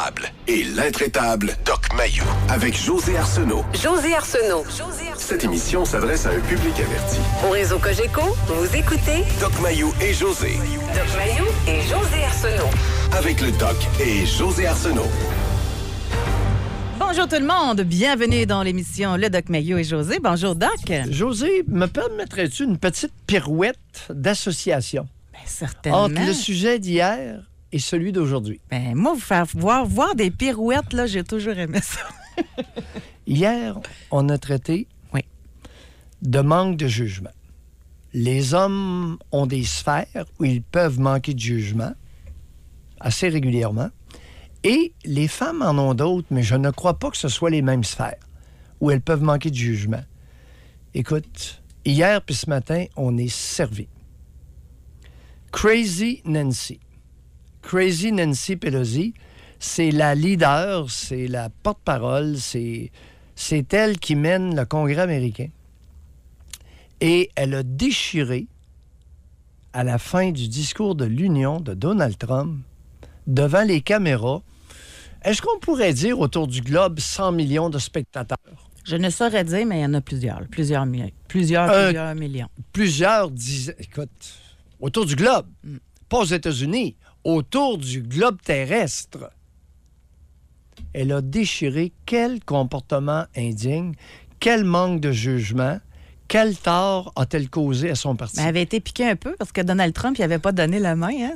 l'intraitable et l'intraitable Doc Mayou avec José Arsenault. José Arsenault. Cette émission s'adresse à un public averti. Au réseau Cogeco, vous écoutez Doc Mayou et José. Doc Mayou et José Arsenault. Avec le Doc et José Arsenault. Bonjour tout le monde, bienvenue dans l'émission Le Doc Mayou et José. Bonjour Doc. José, me permettrais-tu une petite pirouette d'association? Bien, certainement. Entre le sujet d'hier et celui d'aujourd'hui. Ben, moi, vous faire voir des pirouettes, là, j'ai toujours aimé ça. Hier, on a traité de manque de jugement. Les hommes ont des sphères où ils peuvent manquer de jugement assez régulièrement. Et les femmes en ont d'autres, mais je ne crois pas que ce soit les mêmes sphères où elles peuvent manquer de jugement. Écoute, hier puis ce matin, on est servi. Crazy Nancy Pelosi, c'est la leader, c'est la porte-parole, c'est elle qui mène le Congrès américain. Et elle a déchiré, à la fin du discours de l'Union de Donald Trump, devant les caméras, est-ce qu'on pourrait dire autour du globe 100 millions de spectateurs? Je ne saurais dire, mais il y en a plusieurs millions. Plusieurs dizaines. Écoute, autour du globe, pas aux États-Unis, autour du globe terrestre. Elle a déchiré quel comportement indigne, quel manque de jugement, quel tort a-t-elle causé à son parti? Elle avait été piquée un peu parce que Donald Trump n'avait pas donné la main. Hein?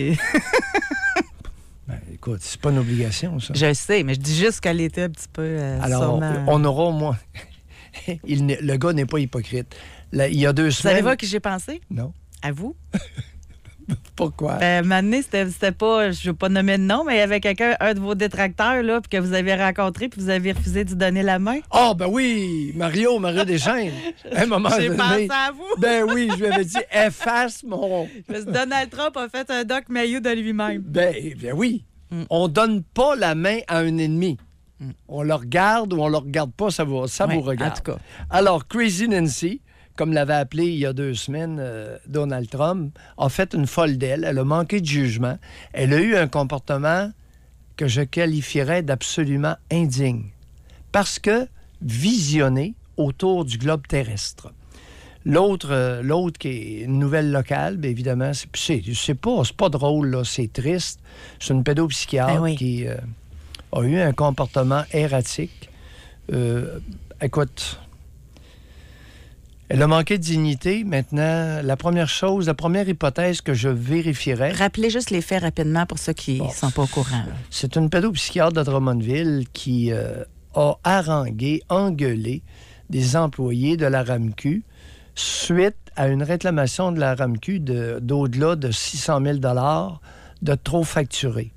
Ben, écoute, c'est pas une obligation, ça. Je sais, mais je dis juste qu'elle était un petit peu... Alors, sûrement... on aura au moins... le gars n'est pas hypocrite. Là, il y a 2 semaines... Savez-vous à qui j'ai pensé? Non. À vous? Pourquoi? Un moment donné, c'était pas... Je ne veux pas nommer de nom, mais il y avait quelqu'un, un de vos détracteurs, là, puis que vous avez rencontré, puis vous avez refusé de lui donner la main. Ah, ben oui! Mario Deschênes. À un moment J'ai donné... pensé à vous. Ben oui, je lui avais dit, efface mon... Donald Trump a fait un Doc Mayou de lui-même. Ben oui. On donne pas la main à un ennemi. On le regarde ou on le regarde pas, ça vous regarde. En tout cas. Alors, Crazy Nancy, comme l'avait appelé il y a 2 semaines Donald Trump, a fait une folle d'elle. Elle a manqué de jugement. Elle a eu un comportement que je qualifierais d'absolument indigne. Parce que visionné autour du globe terrestre. L'autre qui est une nouvelle locale, bien évidemment, c'est pas drôle, là, c'est triste. C'est une pédopsychiatre qui a eu un comportement erratique. Écoute, elle a manqué de dignité. Maintenant, la première hypothèse que je vérifierais... Rappelez juste les faits rapidement pour ceux qui ne sont pas au courant. Là. C'est une pédopsychiatre de Drummondville qui a harangué, engueulé des employés de la RAMQ suite à une réclamation de la RAMQ d'au-delà de 600 000 $ de trop facturé.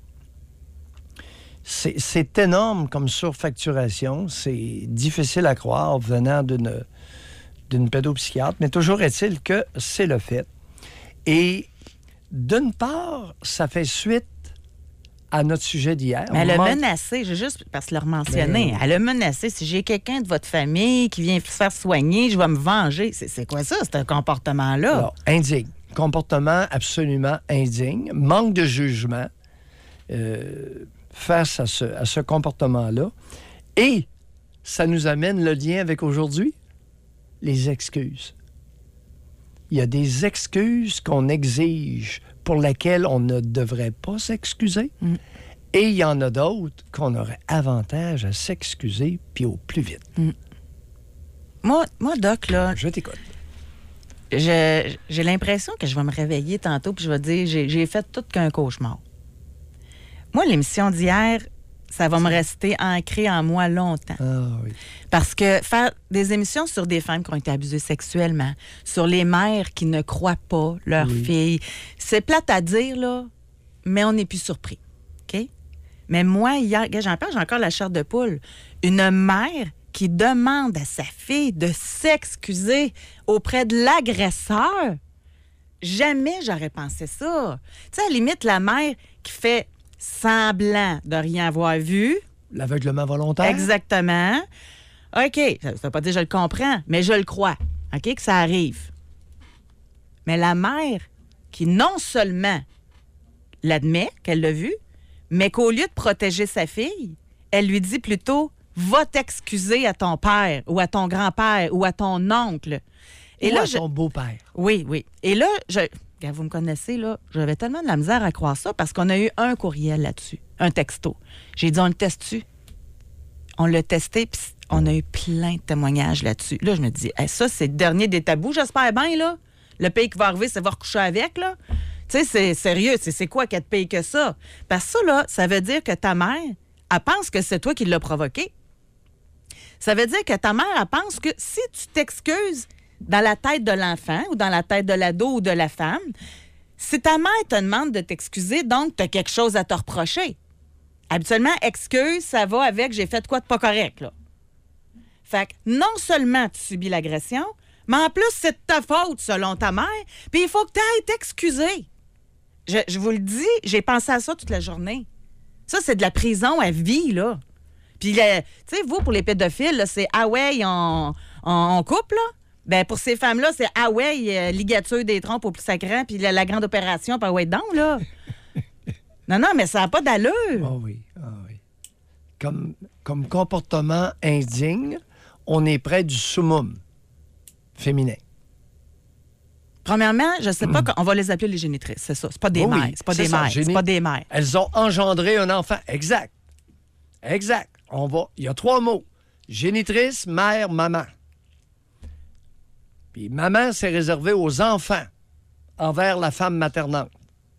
C'est énorme comme surfacturation. C'est difficile à croire venant d'une pédopsychiatre, mais toujours est-il que c'est le fait. Et d'une part, ça fait suite à notre sujet d'hier. Mais elle a menacé, j'ai juste parce que le mentionné, elle a menacé, si j'ai quelqu'un de votre famille qui vient se faire soigner, je vais me venger. C'est quoi ça, ce comportement-là? Alors, indigne. Comportement absolument indigne. Manque de jugement face à ce comportement-là. Et ça nous amène le lien avec aujourd'hui, les excuses. Il y a des excuses qu'on exige pour lesquelles on ne devrait pas s'excuser. Et il y en a d'autres qu'on aurait avantage à s'excuser, puis au plus vite. Moi, Doc, là... Je t'écoute. J'ai l'impression que je vais me réveiller tantôt puis je vais dire, j'ai fait tout qu'un cauchemar. Moi, l'émission d'hier, ça va me rester ancré en moi longtemps. Ah oui. Parce que faire des émissions sur des femmes qui ont été abusées sexuellement, sur les mères qui ne croient pas leurs filles, c'est plate à dire, là, mais on n'est plus surpris. OK? Mais moi, hier, j'en parle, j'ai encore la chair de poule. Une mère qui demande à sa fille de s'excuser auprès de l'agresseur, jamais j'aurais pensé ça. Tu sais, à la limite, la mère qui fait semblant de rien avoir vu. L'aveuglement volontaire. Exactement. OK, ça ne veut pas dire que je le comprends, mais je le crois. OK, que ça arrive. Mais la mère qui non seulement l'admet qu'elle l'a vu, mais qu'au lieu de protéger sa fille, elle lui dit plutôt « Va t'excuser à ton père ou à ton grand-père ou à ton oncle. » Et là, ton beau-père. Oui, oui. Et là, vous me connaissez, là, j'avais tellement de la misère à croire ça parce qu'on a eu un courriel là-dessus, un texto. J'ai dit, on le teste-tu? On l'a testé, puis on a eu plein de témoignages là-dessus. Là, je me dis, hey, ça, c'est le dernier des tabous, j'espère bien, là. Le pays qui va arriver, c'est va recoucher avec, là. Tu sais, c'est sérieux, c'est quoi qu'elle te paye que ça? Parce que ça, là, ça veut dire que ta mère, elle pense que c'est toi qui l'as provoqué. Ça veut dire que ta mère, elle pense que si tu t'excuses dans la tête de l'enfant ou dans la tête de l'ado ou de la femme, si ta mère te demande de t'excuser, donc tu as quelque chose à te reprocher. Habituellement, excuse, ça va avec j'ai fait quoi de pas correct, là. Fait que non seulement tu subis l'agression, mais en plus, c'est de ta faute selon ta mère, puis il faut que tu ailles t'excuser. Je vous le dis, j'ai pensé à ça toute la journée. Ça, c'est de la prison à vie, là. Puis, tu sais, vous, pour les pédophiles, là, c'est « Ah ouais, on coupe, là ». Ben pour ces femmes-là, c'est « Ah ouais, ligature des trompes au plus sacrant, puis la grande opération, puis « Ah ouais, donc, là ». Non, mais ça n'a pas d'allure. Ah oui. Comme comportement indigne, on est près du summum féminin. Premièrement, je ne sais pas, on va les appeler les génitrices, c'est ça. C'est pas des mères, c'est pas des mères, c'est pas des mères. Elles ont engendré un enfant. Exact. Il y a 3 mots. Génitrice, mère, maman. Puis maman, c'est réservé aux enfants envers la femme maternante.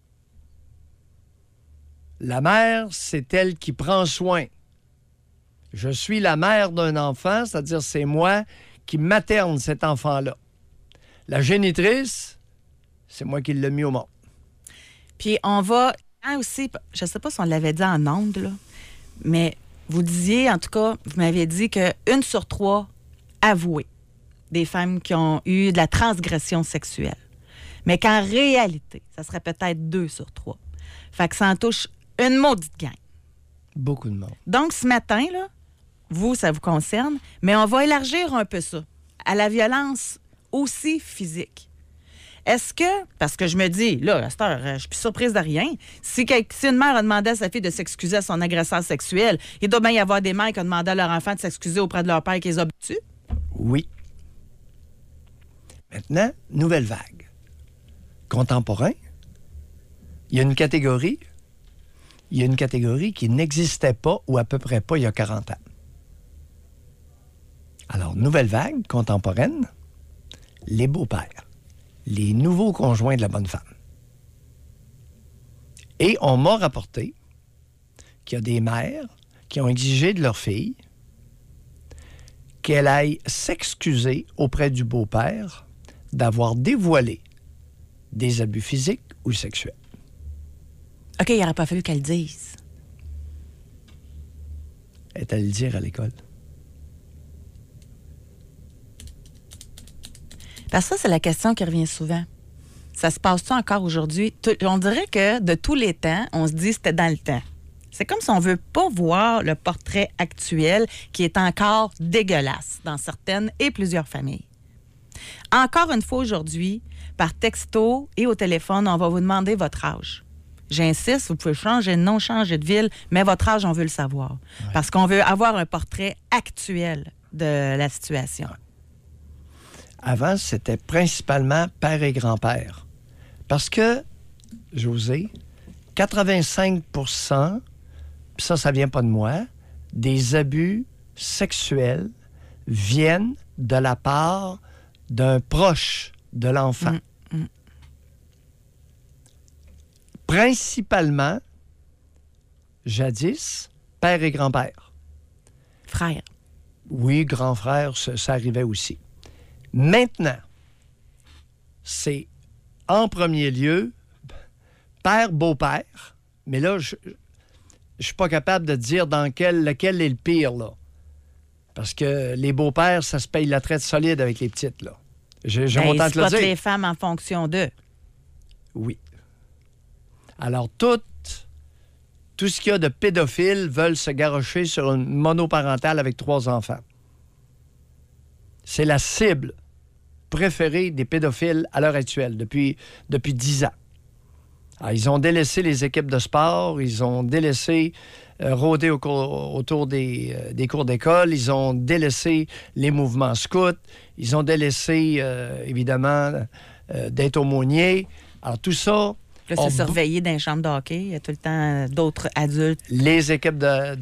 La mère, c'est elle qui prend soin. Je suis la mère d'un enfant, c'est-à-dire c'est moi qui materne cet enfant-là. La génitrice, c'est moi qui l'ai mis au monde. Puis on va aussi, je ne sais pas si on l'avait dit en ondes, là, mais vous disiez, en tout cas, vous m'avez dit que 1 sur 3 avouées des femmes qui ont eu de la transgression sexuelle. Mais qu'en réalité, ça serait peut-être 2 sur 3. Fait que ça en touche une maudite gang. Beaucoup de monde. Donc, ce matin, là, vous, ça vous concerne, mais on va élargir un peu ça à la violence aussi physique. Est-ce que, parce que je me dis, là, à cette heure, je suis plus surprise de rien, si une mère a demandé à sa fille de s'excuser à son agresseur sexuel, il doit bien y avoir des mères qui ont demandé à leur enfant de s'excuser auprès de leur père qui les a battus? Oui. Maintenant, nouvelle vague. Contemporain, il y a une catégorie qui n'existait pas ou à peu près pas il y a 40 ans. Alors, nouvelle vague contemporaine, les beaux-pères, les nouveaux conjoints de la bonne femme. Et on m'a rapporté qu'il y a des mères qui ont exigé de leur fille qu'elle aille s'excuser auprès du beau-père d'avoir dévoilé des abus physiques ou sexuels. OK, il n'aurait pas fallu qu'elle le dise. Est allée le dire à l'école. Parce que ça, c'est la question qui revient souvent. Ça se passe-tu encore aujourd'hui? On dirait que de tous les temps, on se dit que c'était dans le temps. C'est comme si on ne veut pas voir le portrait actuel qui est encore dégueulasse dans certaines et plusieurs familles. Encore une fois aujourd'hui, par texto et au téléphone, on va vous demander votre âge. J'insiste, vous pouvez changer de nom, changer de ville, mais votre âge, on veut le savoir. Ouais. Parce qu'on veut avoir un portrait actuel de la situation. Ouais. Avant, c'était principalement père et grand-père. Parce que, Josée, 85%, puis ça vient pas de moi, des abus sexuels viennent de la part d'un proche de l'enfant. Principalement, jadis, père et grand-père. Frère. Oui, grand frère, ça arrivait aussi. Maintenant, c'est en premier lieu père, beau-père, mais là, je suis pas capable de dire lequel est le pire, là. Parce que les beaux-pères, ça se paye la traite solide avec les petites, là. J'ai mon temps de le dire. Les femmes en fonction d'eux. Oui. Alors, tout ce qu'il y a de pédophiles veulent se garrocher sur une monoparentale avec 3 enfants. C'est la cible préférée des pédophiles à l'heure actuelle, depuis 10 ans. Alors, ils ont délaissé les équipes de sport, ils ont délaissé rôder autour des cours d'école, ils ont délaissé les mouvements scouts, ils ont délaissé, évidemment, d'être aumôniers. Alors, tout ça... Là, c'est surveillé dans les chambres de hockey. Il y a tout le temps d'autres adultes. Les équipes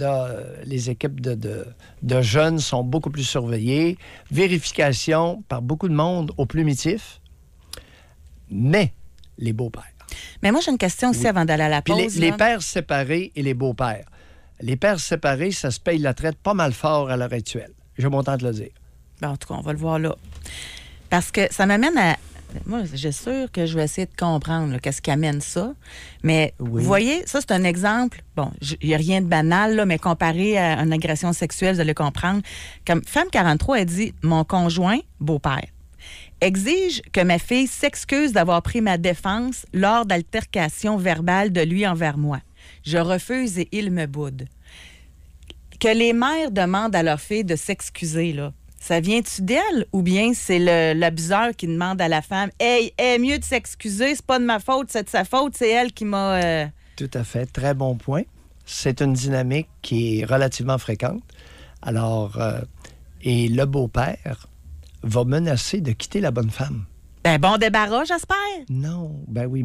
de jeunes sont beaucoup plus surveillées. Vérification par beaucoup de monde au plumitif. Mais les beaux-pères. Mais moi, j'ai une question aussi avant d'aller à la pause. Puis les pères séparés et les beaux-pères. Les pères séparés, ça se paye la traite pas mal fort à l'heure actuelle. J'ai montant de le dire. Ben, en tout cas, on va le voir là. Parce que ça m'amène à... Moi, j'ai sûr que je vais essayer de comprendre là, qu'est-ce qui amène ça. Mais vous voyez, ça, c'est un exemple. Bon, il n'y a rien de banal, là, mais comparé à une agression sexuelle, vous allez comprendre. Comme Femme 43 a dit, mon conjoint, beau-père, exige que ma fille s'excuse d'avoir pris ma défense lors d'altercations verbales de lui envers moi. Je refuse et il me boude. Que les mères demandent à leur fille de s'excuser, là. Ça vient-tu d'elle ou bien c'est l'abuseur qui demande à la femme « Hey, mieux de s'excuser, c'est pas de ma faute, c'est de sa faute, c'est elle qui m'a... Tout à fait, très bon point. C'est une dynamique qui est relativement fréquente. Alors, et le beau-père va menacer de quitter la bonne femme. Ben bon débarras, j'espère. Non, ben oui.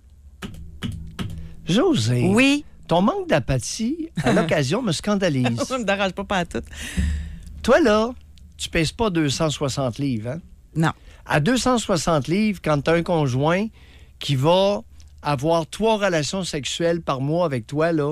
José. Oui. Ton manque d'apathie, à l'occasion, me scandalise. Ça me dérange pas tout. Toi, là... Tu pèses pas 260 livres, hein? Non. À 260 livres, quand tu as un conjoint qui va avoir 3 relations sexuelles par mois avec toi, là...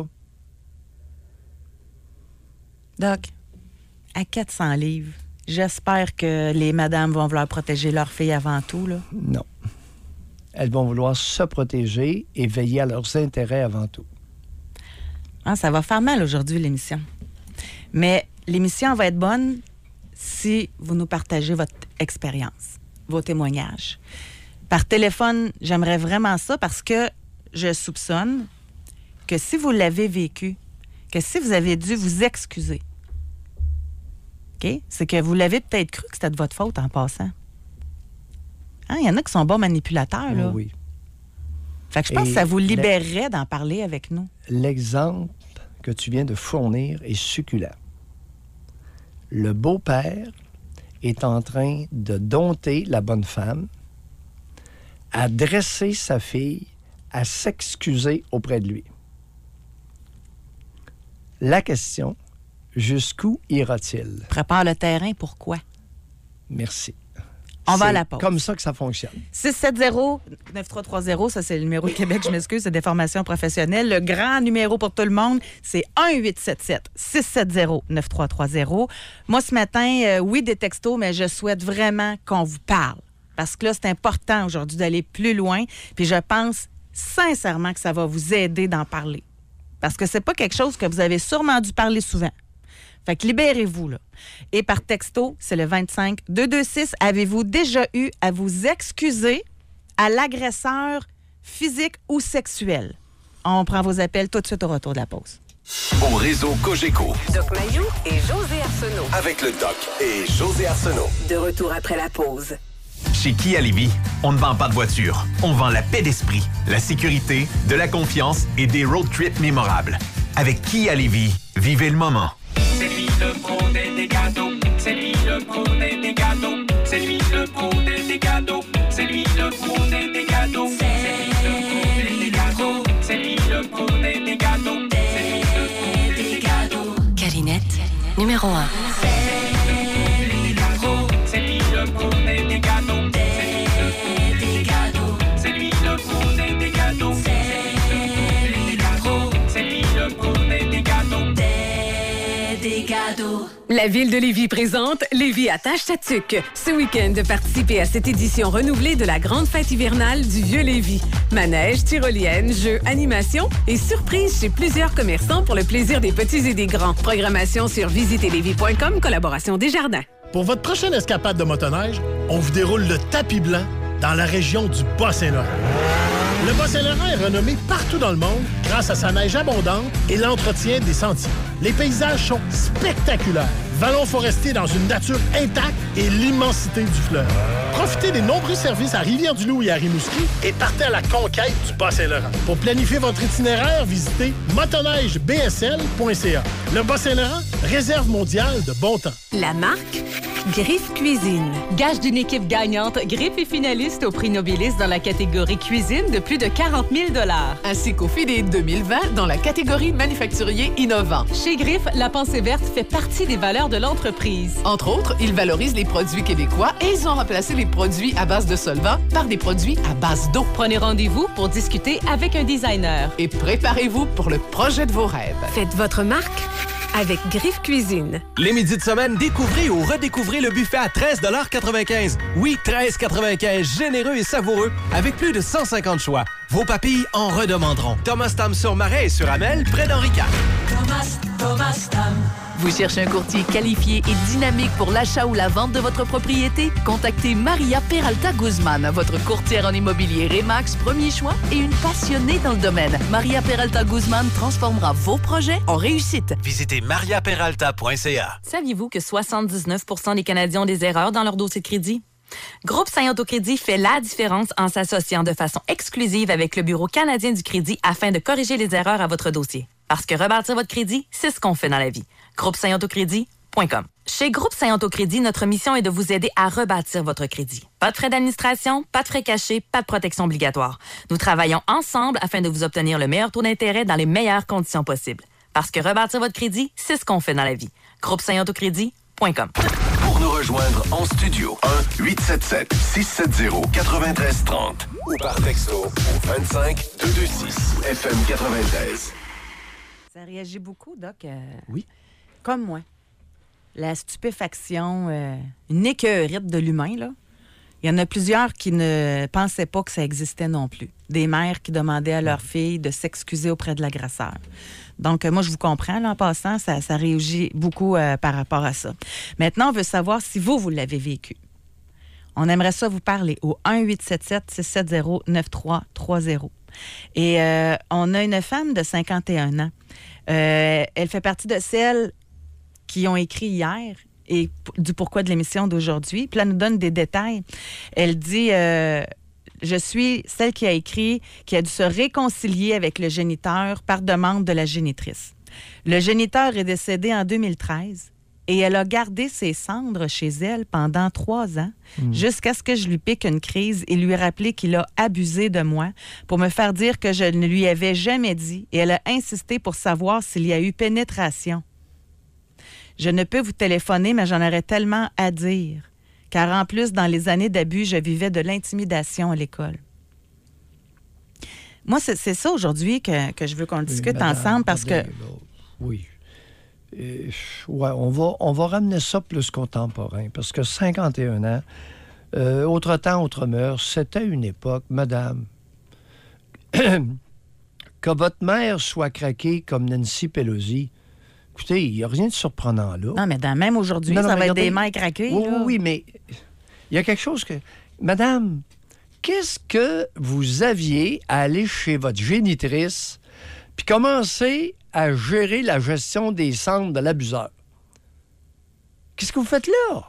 Doc, à 400 livres, j'espère que les madames vont vouloir protéger leur fille avant tout, là. Non. Elles vont vouloir se protéger et veiller à leurs intérêts avant tout. Ah, ça va faire mal aujourd'hui, l'émission. Mais l'émission va être bonne... si vous nous partagez votre expérience, vos témoignages. Par téléphone, j'aimerais vraiment ça parce que je soupçonne que si vous l'avez vécu, que si vous avez dû vous excuser, OK? C'est que vous l'avez peut-être cru que c'était de votre faute en passant. Hein? Il y en a qui sont bons manipulateurs, là. Oui. Fait que je pense que ça vous libérerait d'en parler avec nous. L'exemple que tu viens de fournir est succulent. Le beau-père est en train de dompter la bonne femme, à dresser sa fille, à s'excuser auprès de lui. La question, jusqu'où ira-t-il? Prépare le terrain, pourquoi? Merci. On va à la pause. C'est comme ça que ça fonctionne. 670-9330, ça c'est le numéro de Québec, je m'excuse, c'est des formations professionnelles. Le grand numéro pour tout le monde, c'est 1-877-670-9330. Moi, ce matin, oui, des textos, mais je souhaite vraiment qu'on vous parle. Parce que là, c'est important aujourd'hui d'aller plus loin. Puis je pense sincèrement que ça va vous aider d'en parler. Parce que c'est pas quelque chose que vous avez sûrement dû parler souvent. Fait que libérez-vous, là. Et par texto, c'est le 25-226. Avez-vous déjà eu à vous excuser à l'agresseur physique ou sexuel? On prend vos appels tout de suite au retour de la pause. Au réseau Cogeco. Doc Mayou et José Arsenault. Avec le Doc et José Arsenault. De retour après la pause. Chez Kia Lévis, on ne vend pas de voiture. On vend la paix d'esprit, la sécurité, de la confiance et des road trips mémorables. Avec Kia Lévis, vivez le moment. C'est lui le pro des gâteaux. C'est lui le pro des gâteaux. C'est lui le pro des gâteaux. C'est lui le pro des gâteaux. C'est lui le pro des gâteaux. C'est lui le pro des gâteaux. Des gâteaux. Calinette, numéro 1. C'est lui le pro. C'est lui le pro des gâteaux. Des gâteaux. C'est lui le pro des gâteaux. C'est lui le pro. C'est lui le pro des gâteaux. Des cadeaux. La Ville de Lévis présente Lévis attache sa tuque. Ce week-end, participez à cette édition renouvelée de la grande fête hivernale du Vieux Lévis. Manège, tyrolienne, jeux, animations et surprises chez plusieurs commerçants pour le plaisir des petits et des grands. Programmation sur visitezlévis.com, collaboration Desjardins. Pour votre prochaine escapade de motoneige, on vous déroule le tapis blanc dans la région du Bas-Saint-Laurent. Le Bas-Saint-Laurent est renommé partout dans le monde grâce à sa neige abondante et l'entretien des sentiers. Les paysages sont spectaculaires. Vallon Forestier dans une nature intacte et l'immensité du fleuve. Profitez des nombreux services à Rivière-du-Loup et à Rimouski et partez à la conquête du Bas-Saint-Laurent. Pour planifier votre itinéraire, visitez motoneigebsl.ca. Le Bas-Saint-Laurent, réserve mondiale de bon temps. La marque Griffe Cuisine. Gage d'une équipe gagnante, Griffe est finaliste au prix Nobilis dans la catégorie cuisine de plus de 40 000 $. Ainsi qu'au FIDE 2020 dans la catégorie manufacturier innovant. Chez Griffe, la pensée verte fait partie des valeurs de l'entreprise. Entre autres, ils valorisent les produits québécois et ils ont remplacé les produits à base de solvants par des produits à base d'eau. Prenez rendez-vous pour discuter avec un designer. Et préparez-vous pour le projet de vos rêves. Faites votre marque avec Griffe Cuisine. Les midis de semaine, découvrez ou redécouvrez le buffet à 13,95 $. Oui, 13,95 $, généreux et savoureux, avec plus de 150 choix. Vos papilles en redemanderont. Thomas Tam sur Marais et sur Amel, près d'Henri IV. Thomas Tam. Vous cherchez un courtier qualifié et dynamique pour l'achat ou la vente de votre propriété? Contactez Maria Peralta Guzman, votre courtière en immobilier Remax premier choix et une passionnée dans le domaine. Maria Peralta Guzman transformera vos projets en réussite. Visitez mariaperalta.ca. Saviez-vous que 79% des Canadiens ont des erreurs dans leur dossier de crédit? Groupe Saint-Autocrédit fait la différence en s'associant de façon exclusive avec le Bureau canadien du crédit afin de corriger les erreurs à votre dossier. Parce que rebâtir votre crédit, c'est ce qu'on fait dans la vie. Groupe Saint-Autocrédit.com. Chez Groupe Saint-Autocrédit, notre mission est de vous aider à rebâtir votre crédit. Pas de frais d'administration, pas de frais cachés, pas de protection obligatoire. Nous travaillons ensemble afin de vous obtenir le meilleur taux d'intérêt dans les meilleures conditions possibles. Parce que rebâtir votre crédit, c'est ce qu'on fait dans la vie. Groupe Saint-Autocrédit.com. Pour nous rejoindre en studio, 1-877-670-9330 ou par texto au 25-226 FM 93. Ça réagit beaucoup, Doc. Oui. Comme moi. La stupéfaction, une écœurite de l'humain, là. Il y en a plusieurs qui ne pensaient pas que ça existait non plus. Des mères qui demandaient à leurs filles de s'excuser auprès de l'agresseur. Donc, moi, je vous comprends, là, en passant, ça réagit beaucoup par rapport à ça. Maintenant, on veut savoir si vous l'avez vécu. On aimerait ça vous parler au 1-877-670-9330. Et on a une femme de 51 ans. Elle fait partie de celles qui ont écrit hier et du pourquoi de l'émission d'aujourd'hui. Puis là, elle nous donne des détails. Elle dit... je suis celle qui a écrit, qui a dû se réconcilier avec le géniteur par demande de la génitrice. Le géniteur est décédé en 2013 et elle a gardé ses cendres chez elle pendant 3 ans jusqu'à ce que je lui pique une crise et lui rappeler qu'il a abusé de moi pour me faire dire que je ne lui avais jamais dit et elle a insisté pour savoir s'il y a eu pénétration. Je ne peux vous téléphoner, mais j'en aurais tellement à dire. Car en plus, dans les années d'abus, je vivais de l'intimidation à l'école. Moi, c'est ça aujourd'hui que je veux qu'on discute ensemble parce que... Oui. Ouais, on va ramener ça plus contemporain parce que 51 ans, autre temps, autre mœurs, c'était une époque, madame, que votre mère soit craquée comme Nancy Pelosi. Écoutez, il n'y a rien de surprenant là. Non, mais même aujourd'hui, ça va être des mères craquées. Oui, mais il y a quelque chose que... Madame, qu'est-ce que vous aviez à aller chez votre génitrice puis commencer à gérer la gestion des cendres de l'abuseur? Qu'est-ce que vous faites là?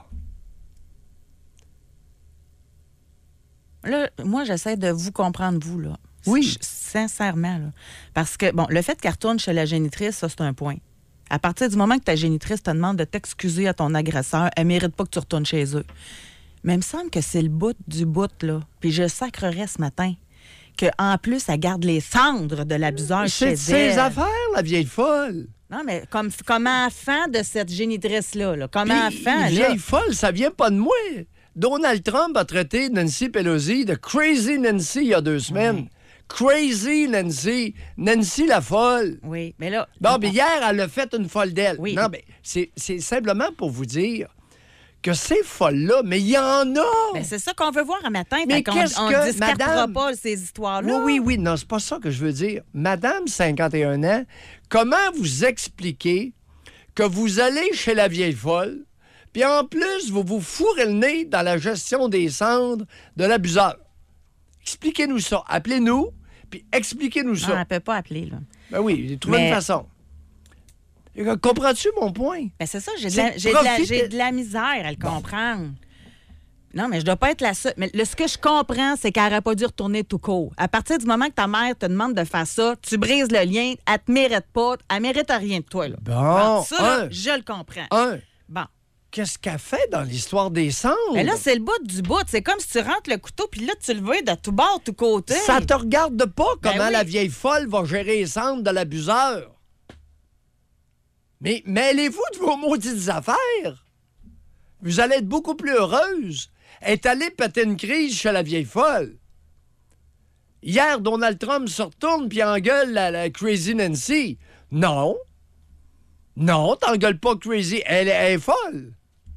Là, moi, j'essaie de vous comprendre, vous, là. Oui. Sincèrement, là. Parce que, bon, le fait qu'elle retourne chez la génitrice, ça, c'est un point. À partir du moment que ta génitrice te demande de t'excuser à ton agresseur, elle ne mérite pas que tu retournes chez eux. Mais il me semble que c'est le bout du bout, là. Puis je sacrerais ce matin qu'en plus, elle garde les cendres de l'abuseur chez elle. C'est ses affaires, la vieille folle. Non, mais comme enfant de cette génitrice-là. Là. Comme enfant, vieille folle, ça vient pas de moi. Donald Trump a traité Nancy Pelosi de Crazy Nancy il y a 2 semaines. Oui. Crazy Nancy. Nancy la folle. Oui, mais là... Bon, mais hier, elle a fait une folle d'elle. Oui. Non, mais c'est simplement pour vous dire que ces folles-là, mais il y en a! Ben, c'est ça qu'on veut voir un matin. Mais qu'est-ce on que, discartera madame... pas ces histoires-là. Oui. Non, c'est pas ça que je veux dire. Madame, 51 ans, comment vous expliquez que vous allez chez la vieille folle, puis en plus, vous vous fourrez le nez dans la gestion des cendres de l'abuseur? Expliquez-nous ça. Appelez-nous, puis expliquez-nous ça. Non, elle ne peut pas appeler, là. Ben oui, trouvez une façon. Comprends-tu mon point? Ben c'est ça, j'ai C'est de la misère à le comprendre. Non, mais je dois pas être la seule. Mais ce que je comprends, c'est qu'elle n'aurait pas dû retourner tout court. À partir du moment que ta mère te demande de faire ça, tu brises le lien, elle te mérite pas, elle mérite rien de toi. Là. Bon, ça, là, je le comprends. Bon. Qu'est-ce qu'elle fait dans l'histoire des cendres? Mais là, c'est le bout du bout. C'est comme si tu rentres le couteau, puis là, tu le vois de tout bord, tout côté. Ça te regarde pas comment oui. la vieille folle va gérer les cendres de l'abuseur. Mais mêlez-vous de vos maudites affaires. Vous allez être beaucoup plus heureuse. Elle est allée péter une crise chez la vieille folle. Hier, Donald Trump se retourne puis engueule la Crazy Nancy. Non. Non, t'engueules pas Crazy. Elle est folle.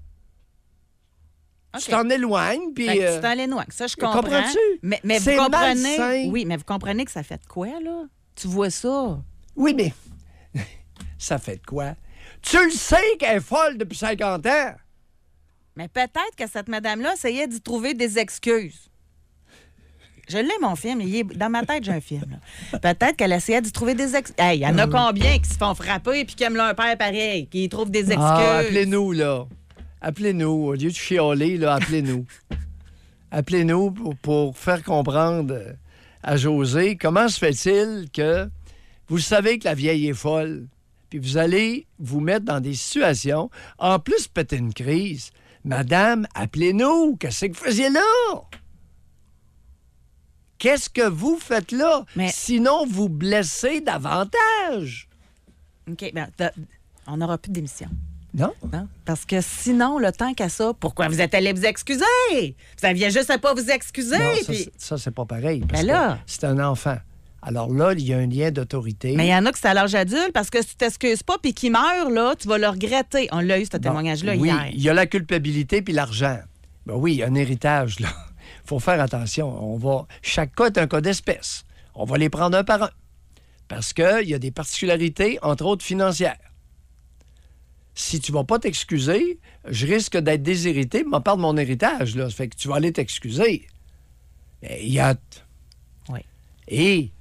Okay. Tu t'en éloignes, puis... Tu t'en éloignes. Ça, je comprends. Comprends-tu? Mais c'est vous comprenez... malsain. Oui, mais vous comprenez que ça fait de quoi, là? Tu vois ça? Oui, mais... ça fait de quoi? Tu le sais qu'elle est folle depuis 50 ans. Mais peut-être que cette madame-là essayait d'y trouver des excuses. Je l'ai, mon film. Dans ma tête, j'ai un film. Là. Peut-être qu'elle essayait d'y trouver des excuses. Hey, il y en a combien qui se font frapper et qui aiment leur père pareil, qui y trouvent des excuses? Appelez-nous, là. Appelez-nous. Au lieu de chialer, là, appelez-nous. Appelez-nous pour faire comprendre à José comment se fait-il que vous savez que la vieille est folle, puis vous allez vous mettre dans des situations, en plus péter une crise. Madame, appelez-nous. Qu'est-ce que vous faisiez là? Qu'est-ce que vous faites là? Mais... Sinon, vous blessez davantage. OK, bien, on n'aura plus d'émission. Non? Non? Parce que sinon, le temps qu'à ça, pourquoi vous êtes allé vous excuser? Vous aviez juste à pas vous excuser. Non, puis... ça, c'est pas pareil. Parce là... que c'est un enfant. Alors là, il y a un lien d'autorité. Mais il y en a que c'est à l'âge adulte, parce que si tu t'excuses pas puis qu'il meurt, là, tu vas le regretter. On l'a eu, ce témoignage-là, hier. Oui, il y a la culpabilité puis l'argent. Ben oui, il y a un héritage, là. Il faut faire attention. Chaque cas est un cas d'espèce. On va les prendre un par un. Parce qu'il y a des particularités, entre autres financières. Si tu vas pas t'excuser, je risque d'être déshérité. Je m'en parle de mon héritage, là. Ça fait que tu vas aller t'excuser. Mais il y a... Oui. Et...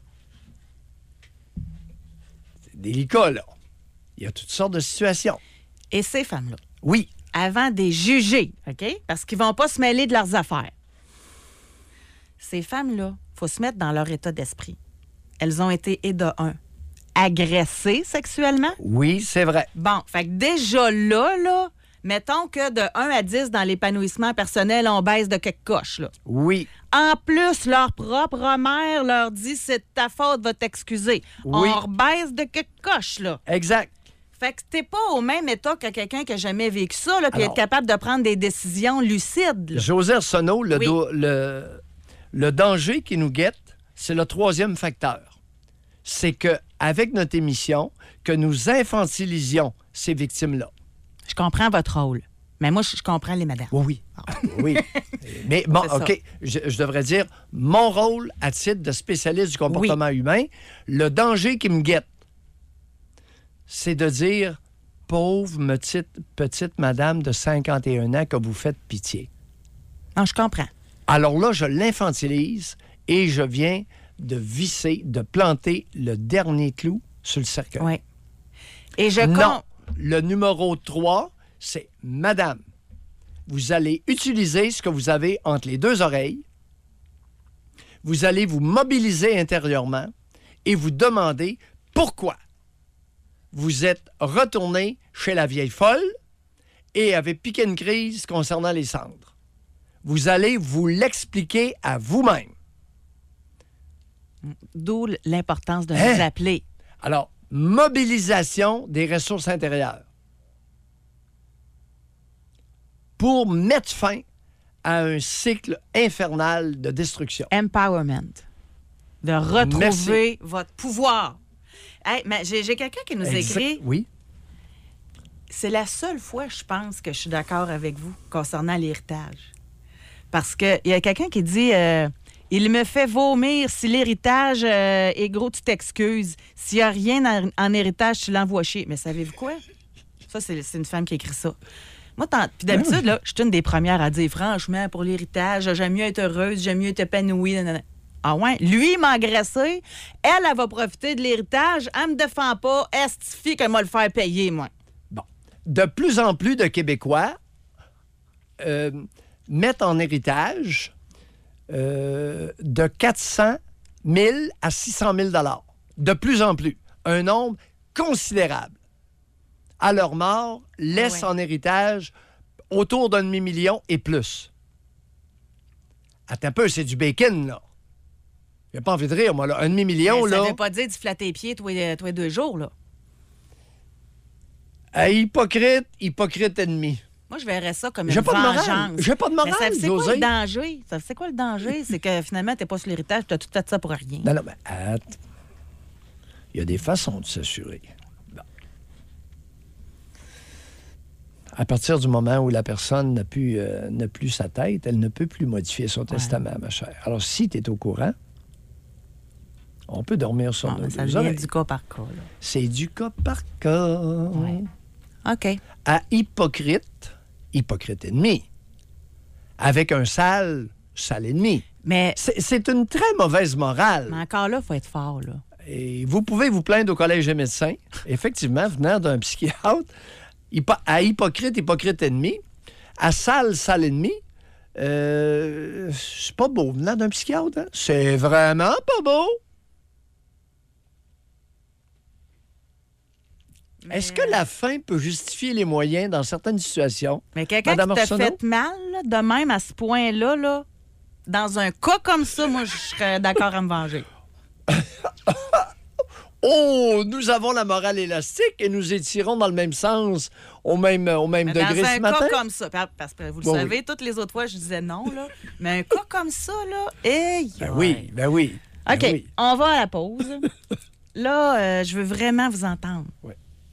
c'est délicat, là. Il y a toutes sortes de situations. Et ces femmes-là? Oui. Avant de les juger, OK? Parce qu'ils vont pas se mêler de leurs affaires. Ces femmes-là, il faut se mettre dans leur état d'esprit. Elles ont été, et de un, agressées sexuellement. Oui, c'est vrai. Bon, fait que déjà là, mettons que de 1 à 10 dans l'épanouissement personnel, on baisse de quelques coches, là. Oui. En plus, leur propre mère leur dit « c'est ta faute, va t'excuser ». Oui. On rebaisse de quelques coches, là. Exact. Fait que t'es pas au même état que quelqu'un qui a jamais vécu ça, là, puis Alors, être capable de prendre des décisions lucides. Là. José Arsenault, le danger qui nous guette, c'est le troisième facteur. C'est qu'avec notre émission, que nous infantilisions ces victimes-là. Je comprends votre rôle, mais moi, je comprends les madames. Oui. Oui. Mais bon, OK, je devrais dire, mon rôle à titre de spécialiste du comportement humain, le danger qui me guette, c'est de dire, pauvre petite madame de 51 ans que vous faites pitié. Non, je comprends. Alors là, je l'infantilise et je viens de visser, de planter le dernier clou sur le cercueil. Oui. Et non, le numéro 3, c'est madame, vous allez utiliser ce que vous avez entre les deux oreilles, vous allez vous mobiliser intérieurement et vous demander pourquoi vous êtes retourné chez la vieille folle et avez piqué une crise concernant les cendres. Vous allez vous l'expliquer à vous-même. D'où l'importance de nous appeler. Alors, mobilisation des ressources intérieures pour mettre fin à un cycle infernal de destruction. Empowerment. De retrouver votre pouvoir. Hey, mais j'ai quelqu'un qui nous écrit. Oui. C'est la seule fois, je pense, que je suis d'accord avec vous concernant l'héritage. Parce qu'il y a quelqu'un qui dit il me fait vomir si l'héritage est gros, tu t'excuses. S'il n'y a rien en héritage, tu l'envoies chier. Mais savez-vous quoi? Ça, c'est une femme qui écrit ça. Moi, puis d'habitude, là, je suis une des premières à dire franchement, pour l'héritage, j'aime mieux être heureuse, j'aime mieux être épanouie. Ah ouais? Lui, il m'a agressé. Elle va profiter de l'héritage. Elle me défend pas. Estifie qu'elle m'a le faire payer, moi. Bon. De plus en plus de Québécois mettent en héritage de 400 000 à 600 000 $. De plus en plus. Un nombre considérable. À leur mort, laissent en héritage autour d'un demi-million et plus. Attends un peu, c'est du bacon, là. J'ai pas envie de rire, moi, là. Un demi-million, là... Ça veut pas dire de flatter les pieds tous les 2 jours, là. Hypocrite ennemi. Moi, je verrais ça comme une vengeance. J'ai pas de morale, c'est quoi le danger? C'est quoi le danger? C'est que finalement, t'es pas sur l'héritage, t'as tout fait ça pour rien. Non, mais attends. Il y a des façons de s'assurer. Bon. À partir du moment où la personne n'a plus sa tête, elle ne peut plus modifier son testament, ma chère. Alors, si tu es au courant, on peut dormir sur nos ça deux vient oreilles. du cas par cas. Là. C'est du cas par cas. Ouais. OK. À hypocrite ennemi, avec un sale ennemi. Mais c'est une très mauvaise morale. Mais encore là, il faut être fort, là. Et vous pouvez vous plaindre au Collège des médecins, effectivement, venant d'un psychiatre, à hypocrite ennemi, à sale ennemi, c'est pas beau, venant d'un psychiatre, hein? C'est vraiment pas beau. Mais... Est-ce que la fin peut justifier les moyens dans certaines situations? Mais quelqu'un qui t'a fait mal, là, de même à ce point-là, là, dans un cas comme ça, moi, je serais d'accord à me venger. Oh, nous avons la morale élastique et nous étirons dans le même sens, au même degré ce matin. Dans un cas comme ça, parce que vous le savez, toutes les autres fois, je disais non, là, mais un cas comme ça, là, Ben oui. OK, on va à la pause. Là, je veux vraiment vous entendre. Oui.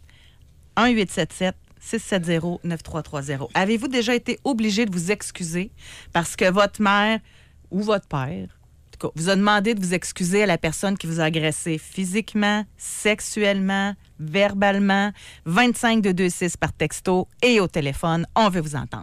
1-877-670-9330. Avez-vous déjà été obligé de vous excuser parce que votre mère ou votre père vous a demandé de vous excuser à la personne qui vous a agressé physiquement, sexuellement, verbalement, 25226 par texto et au téléphone. On veut vous entendre.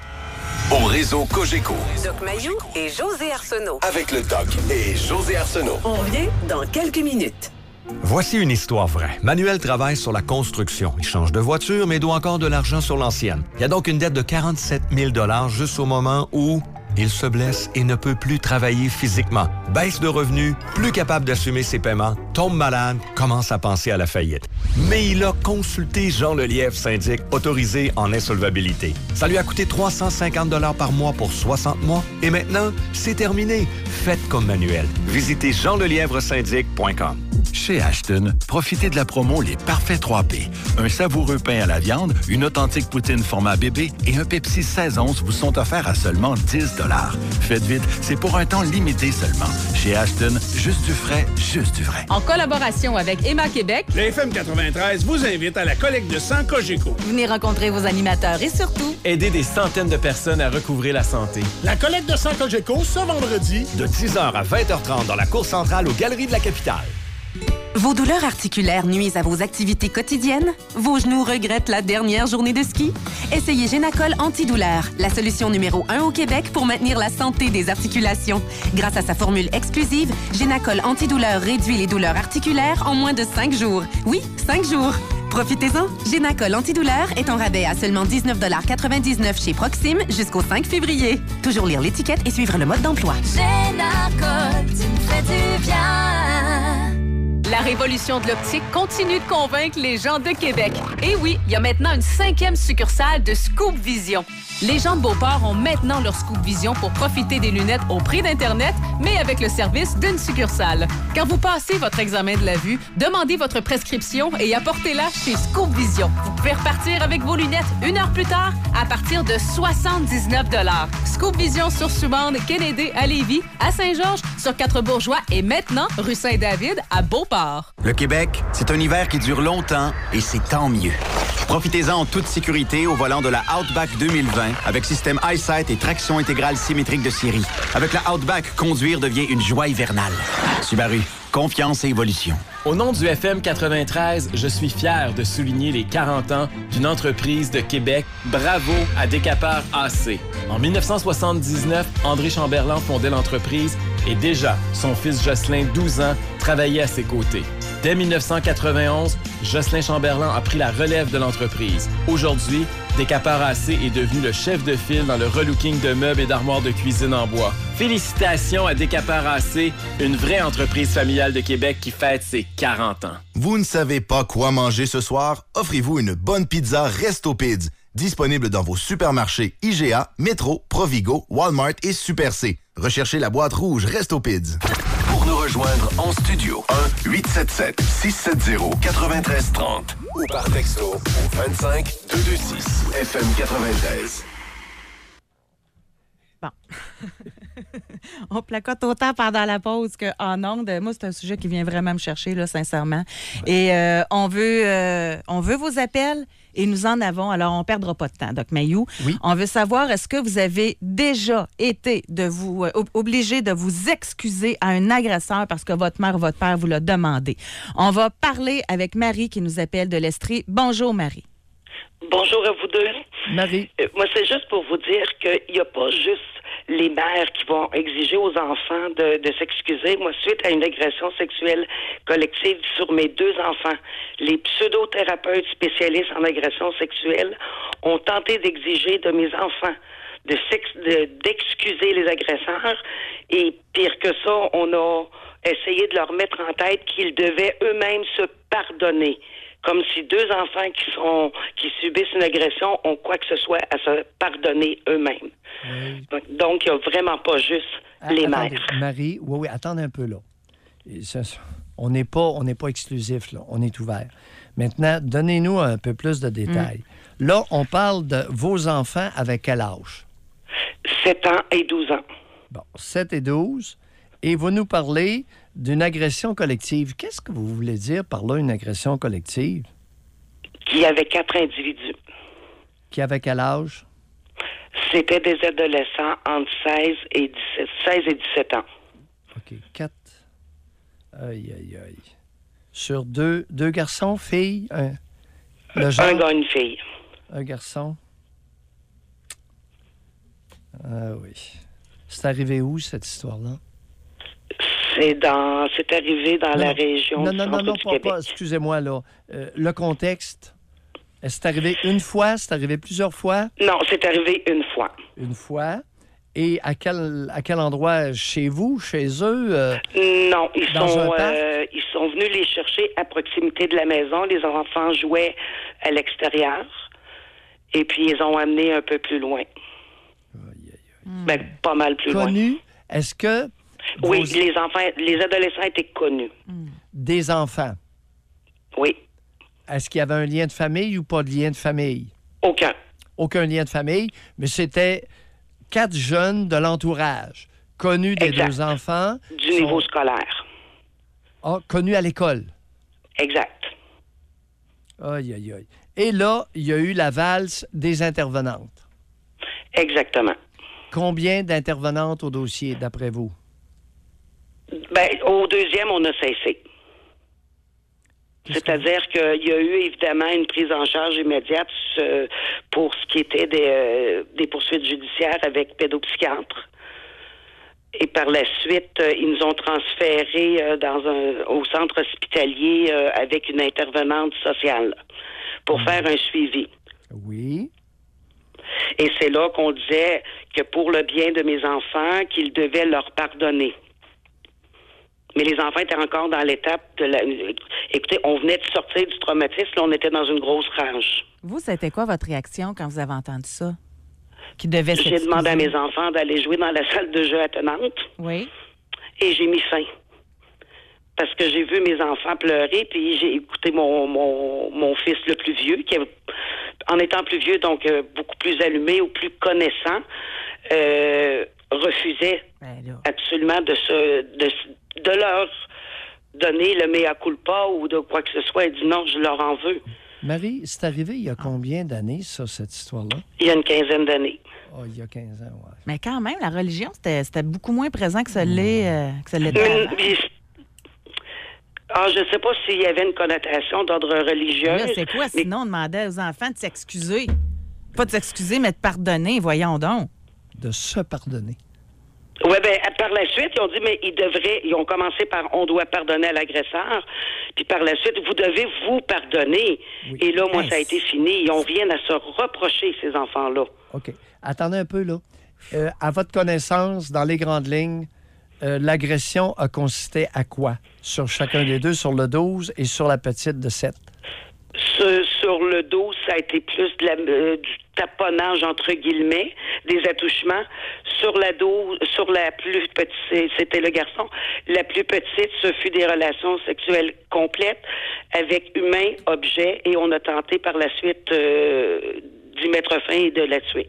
Au réseau Cogeco. Doc Mayou et José Arsenault. Avec le Doc et José Arsenault. On revient dans quelques minutes. Voici une histoire vraie. Manuel travaille sur la construction. Il change de voiture, mais doit encore de l'argent sur l'ancienne. Il y a donc une dette de 47 000 $ juste au moment où il se blesse et ne peut plus travailler physiquement. Baisse de revenus, plus capable d'assumer ses paiements, tombe malade, commence à penser à la faillite. Mais il a consulté Jean Lelièvre, syndic, autorisé en insolvabilité. Ça lui a coûté 350 $ par mois pour 60 mois. Et maintenant, c'est terminé. Faites comme Manuel. Visitez jeanlelièvresyndic.com. Chez Ashton, profitez de la promo Les Parfaits 3P. Un savoureux pain à la viande, une authentique poutine format bébé et un Pepsi 16 onces vous sont offerts à seulement 10 $. Faites vite, c'est pour un temps limité seulement. Chez Ashton, juste du frais, juste du vrai. En collaboration avec Emma Québec, le FM 93 vous invite à la collecte de sang Cogeco. Venez rencontrer vos animateurs et surtout aider des centaines de personnes à recouvrer la santé. La collecte de sang Cogeco ce vendredi de 10h à 20h30 dans la cour centrale aux Galeries de la Capitale. Vos douleurs articulaires nuisent à vos activités quotidiennes? Vos genoux regrettent la dernière journée de ski? Essayez Génacol Antidouleur, la solution numéro 1 au Québec pour maintenir la santé des articulations. Grâce à sa formule exclusive, Génacol Antidouleur réduit les douleurs articulaires en moins de 5 jours. Oui, 5 jours! Profitez-en! Génacol Antidouleur est en rabais à seulement 19,99 chez Proxime jusqu'au 5 février. Toujours lire l'étiquette et suivre le mode d'emploi. Génacol, tu me fais du bien. La révolution de l'optique continue de convaincre les gens de Québec. Et oui, il y a maintenant une 5e succursale de Scoop Vision. Les gens de Beauport ont maintenant leur Scoop Vision pour profiter des lunettes au prix d'Internet, mais avec le service d'une succursale. Quand vous passez votre examen de la vue, demandez votre prescription et apportez-la chez Scoop Vision. Vous pouvez repartir avec vos lunettes 1 heure plus tard à partir de 79 $. Scoop Vision sur Soubande, Kennedy à Lévis, à Saint-Georges, sur 4 Bourgeois et maintenant rue Saint-David à Beauport. Le Québec, c'est un hiver qui dure longtemps et c'est tant mieux. Profitez-en en toute sécurité au volant de la Outback 2020 avec système EyeSight et traction intégrale symétrique de série. Avec la Outback, conduire devient une joie hivernale. Subaru, confiance et évolution. Au nom du FM 93, je suis fier de souligner les 40 ans d'une entreprise de Québec. Bravo à Décapeur AC. En 1979, André Chamberlain fondait l'entreprise Et déjà, son fils Jocelyn, 12 ans, travaillait à ses côtés. Dès 1991, Jocelyn Chamberlain a pris la relève de l'entreprise. Aujourd'hui, Décapar AC est devenu le chef de file dans le relooking de meubles et d'armoires de cuisine en bois. Félicitations à Décapar AC, une vraie entreprise familiale de Québec qui fête ses 40 ans. Vous ne savez pas quoi manger ce soir? Offrez-vous une bonne pizza Resto Pids. Disponible dans vos supermarchés IGA, Métro, Provigo, Walmart et Super C. Recherchez la boîte rouge Resto Pids. Pour nous rejoindre en studio, 1-877-670-9330 ou par texto au 25-226 FM 93. Bon. On placote autant pendant la pause qu'en ondes. Moi, c'est un sujet qui vient vraiment me chercher, là, sincèrement. Ouais. Et on veut vos appels et nous en avons. Alors, on ne perdra pas de temps, Doc Mayou. Oui. On veut savoir, est-ce que vous avez déjà été obligé de vous excuser à un agresseur parce que votre mère ou votre père vous l'a demandé? On va parler avec Marie qui nous appelle de l'Estrie. Bonjour, Marie. Bonjour à vous deux. Marie. Moi, c'est juste pour vous dire qu'il n'y a pas juste les mères qui vont exiger aux enfants de s'excuser. Moi, suite à une agression sexuelle collective sur mes 2 enfants, les pseudothérapeutes spécialistes en agression sexuelle ont tenté d'exiger de mes enfants d'excuser les agresseurs. Et pire que ça, on a essayé de leur mettre en tête qu'ils devaient eux-mêmes se pardonner. Comme si 2 enfants qui subissent une agression ont quoi que ce soit à se pardonner eux-mêmes. Oui. Donc, il n'y a vraiment pas juste les mères. Marie, oui, attendez un peu là. On n'est pas exclusif, là. On est ouvert. Maintenant, donnez-nous un peu plus de détails. Là, on parle de vos enfants avec quel âge? 7 ans et 12 ans. Bon, 7 et 12. Et vous nous parlez d'une agression collective. Qu'est-ce que vous voulez dire par là, une agression collective? Qui avait 4 individus. Qui avait quel âge? C'était des adolescents entre 16 et 17 ans. OK, 4. Aïe, aïe, aïe. Sur 2 garçons, filles? Un gars, une fille. Un garçon? Ah oui. C'est arrivé où, cette histoire-là? C'est arrivé dans la région du Québec. Pas, excusez-moi, là. Le contexte, est-ce que c'est arrivé une fois? C'est arrivé plusieurs fois? Non, c'est arrivé une fois. Une fois? Et à quel endroit? Chez vous? Chez eux? Non, ils sont venus les chercher à proximité de la maison. Les enfants jouaient à l'extérieur. Et puis, ils ont amené un peu plus loin. Ben, pas mal plus loin. Connu? Est-ce que... Oui, les adolescents étaient connus. Des enfants? Oui. Est-ce qu'il y avait un lien de famille ou pas de lien de famille? Aucun. Aucun lien de famille, mais c'était 4 jeunes de l'entourage, connus des 2 enfants. Du niveau scolaire. Ah, connus à l'école? Exact. Aïe, aïe, aïe. Et là, il y a eu la valse des intervenantes. Exactement. Combien d'intervenantes au dossier, d'après vous? Ben, au 2e, on a cessé. C'est-à-dire qu'il y a eu évidemment une prise en charge immédiate pour ce qui était des poursuites judiciaires avec pédopsychiatre. Et par la suite, ils nous ont transférés au centre hospitalier avec une intervenante sociale pour faire un suivi. Oui. Et c'est là qu'on disait que pour le bien de mes enfants, qu'ils devaient leur pardonner. Mais les enfants étaient encore dans l'étape de la... Écoutez, on venait de sortir du traumatisme, là, on était dans une grosse rage. Vous, c'était quoi votre réaction quand vous avez entendu ça? Qui devait s'excuser? J'ai demandé à mes enfants d'aller jouer dans la salle de jeu attenante. Oui. Et j'ai mis fin. Parce que j'ai vu mes enfants pleurer, puis j'ai écouté mon fils le plus vieux, qui, en étant plus vieux, donc beaucoup plus allumé ou plus connaissant, refusait absolument de leur donner le mea culpa ou de quoi que ce soit. Elle dit non, je leur en veux. Marie, c'est arrivé il y a combien d'années, ça, cette histoire-là? Il y a une 15aine d'années. Oh, il y a 15 ans, oui. Mais quand même, la religion, c'était beaucoup moins présent que ça l'est avant. Je ne sais pas s'il y avait une connotation d'ordre religieux. Là, c'est quoi, sinon, on demandait aux enfants de s'excuser? Pas de s'excuser, mais de pardonner, voyons donc. De se pardonner. Oui, bien, par la suite, ils ont dit, mais ils ont commencé par on doit pardonner à l'agresseur, puis par la suite, vous devez vous pardonner. Oui. Et là, moi, ça a été fini. Ils n'ont rien à se reprocher, ces enfants-là. OK. Attendez un peu, là. À votre connaissance, dans les grandes lignes, l'agression a consisté à quoi? Sur chacun des deux, sur le 12 et sur la petite de 7? Sur le 12, ça a été plus du taponnage, entre guillemets, des attouchements. Sur la plus petite, c'était le garçon. La plus petite, ce fut des relations sexuelles complètes avec humain, objet, et on a tenté par la suite d'y mettre fin et de la tuer.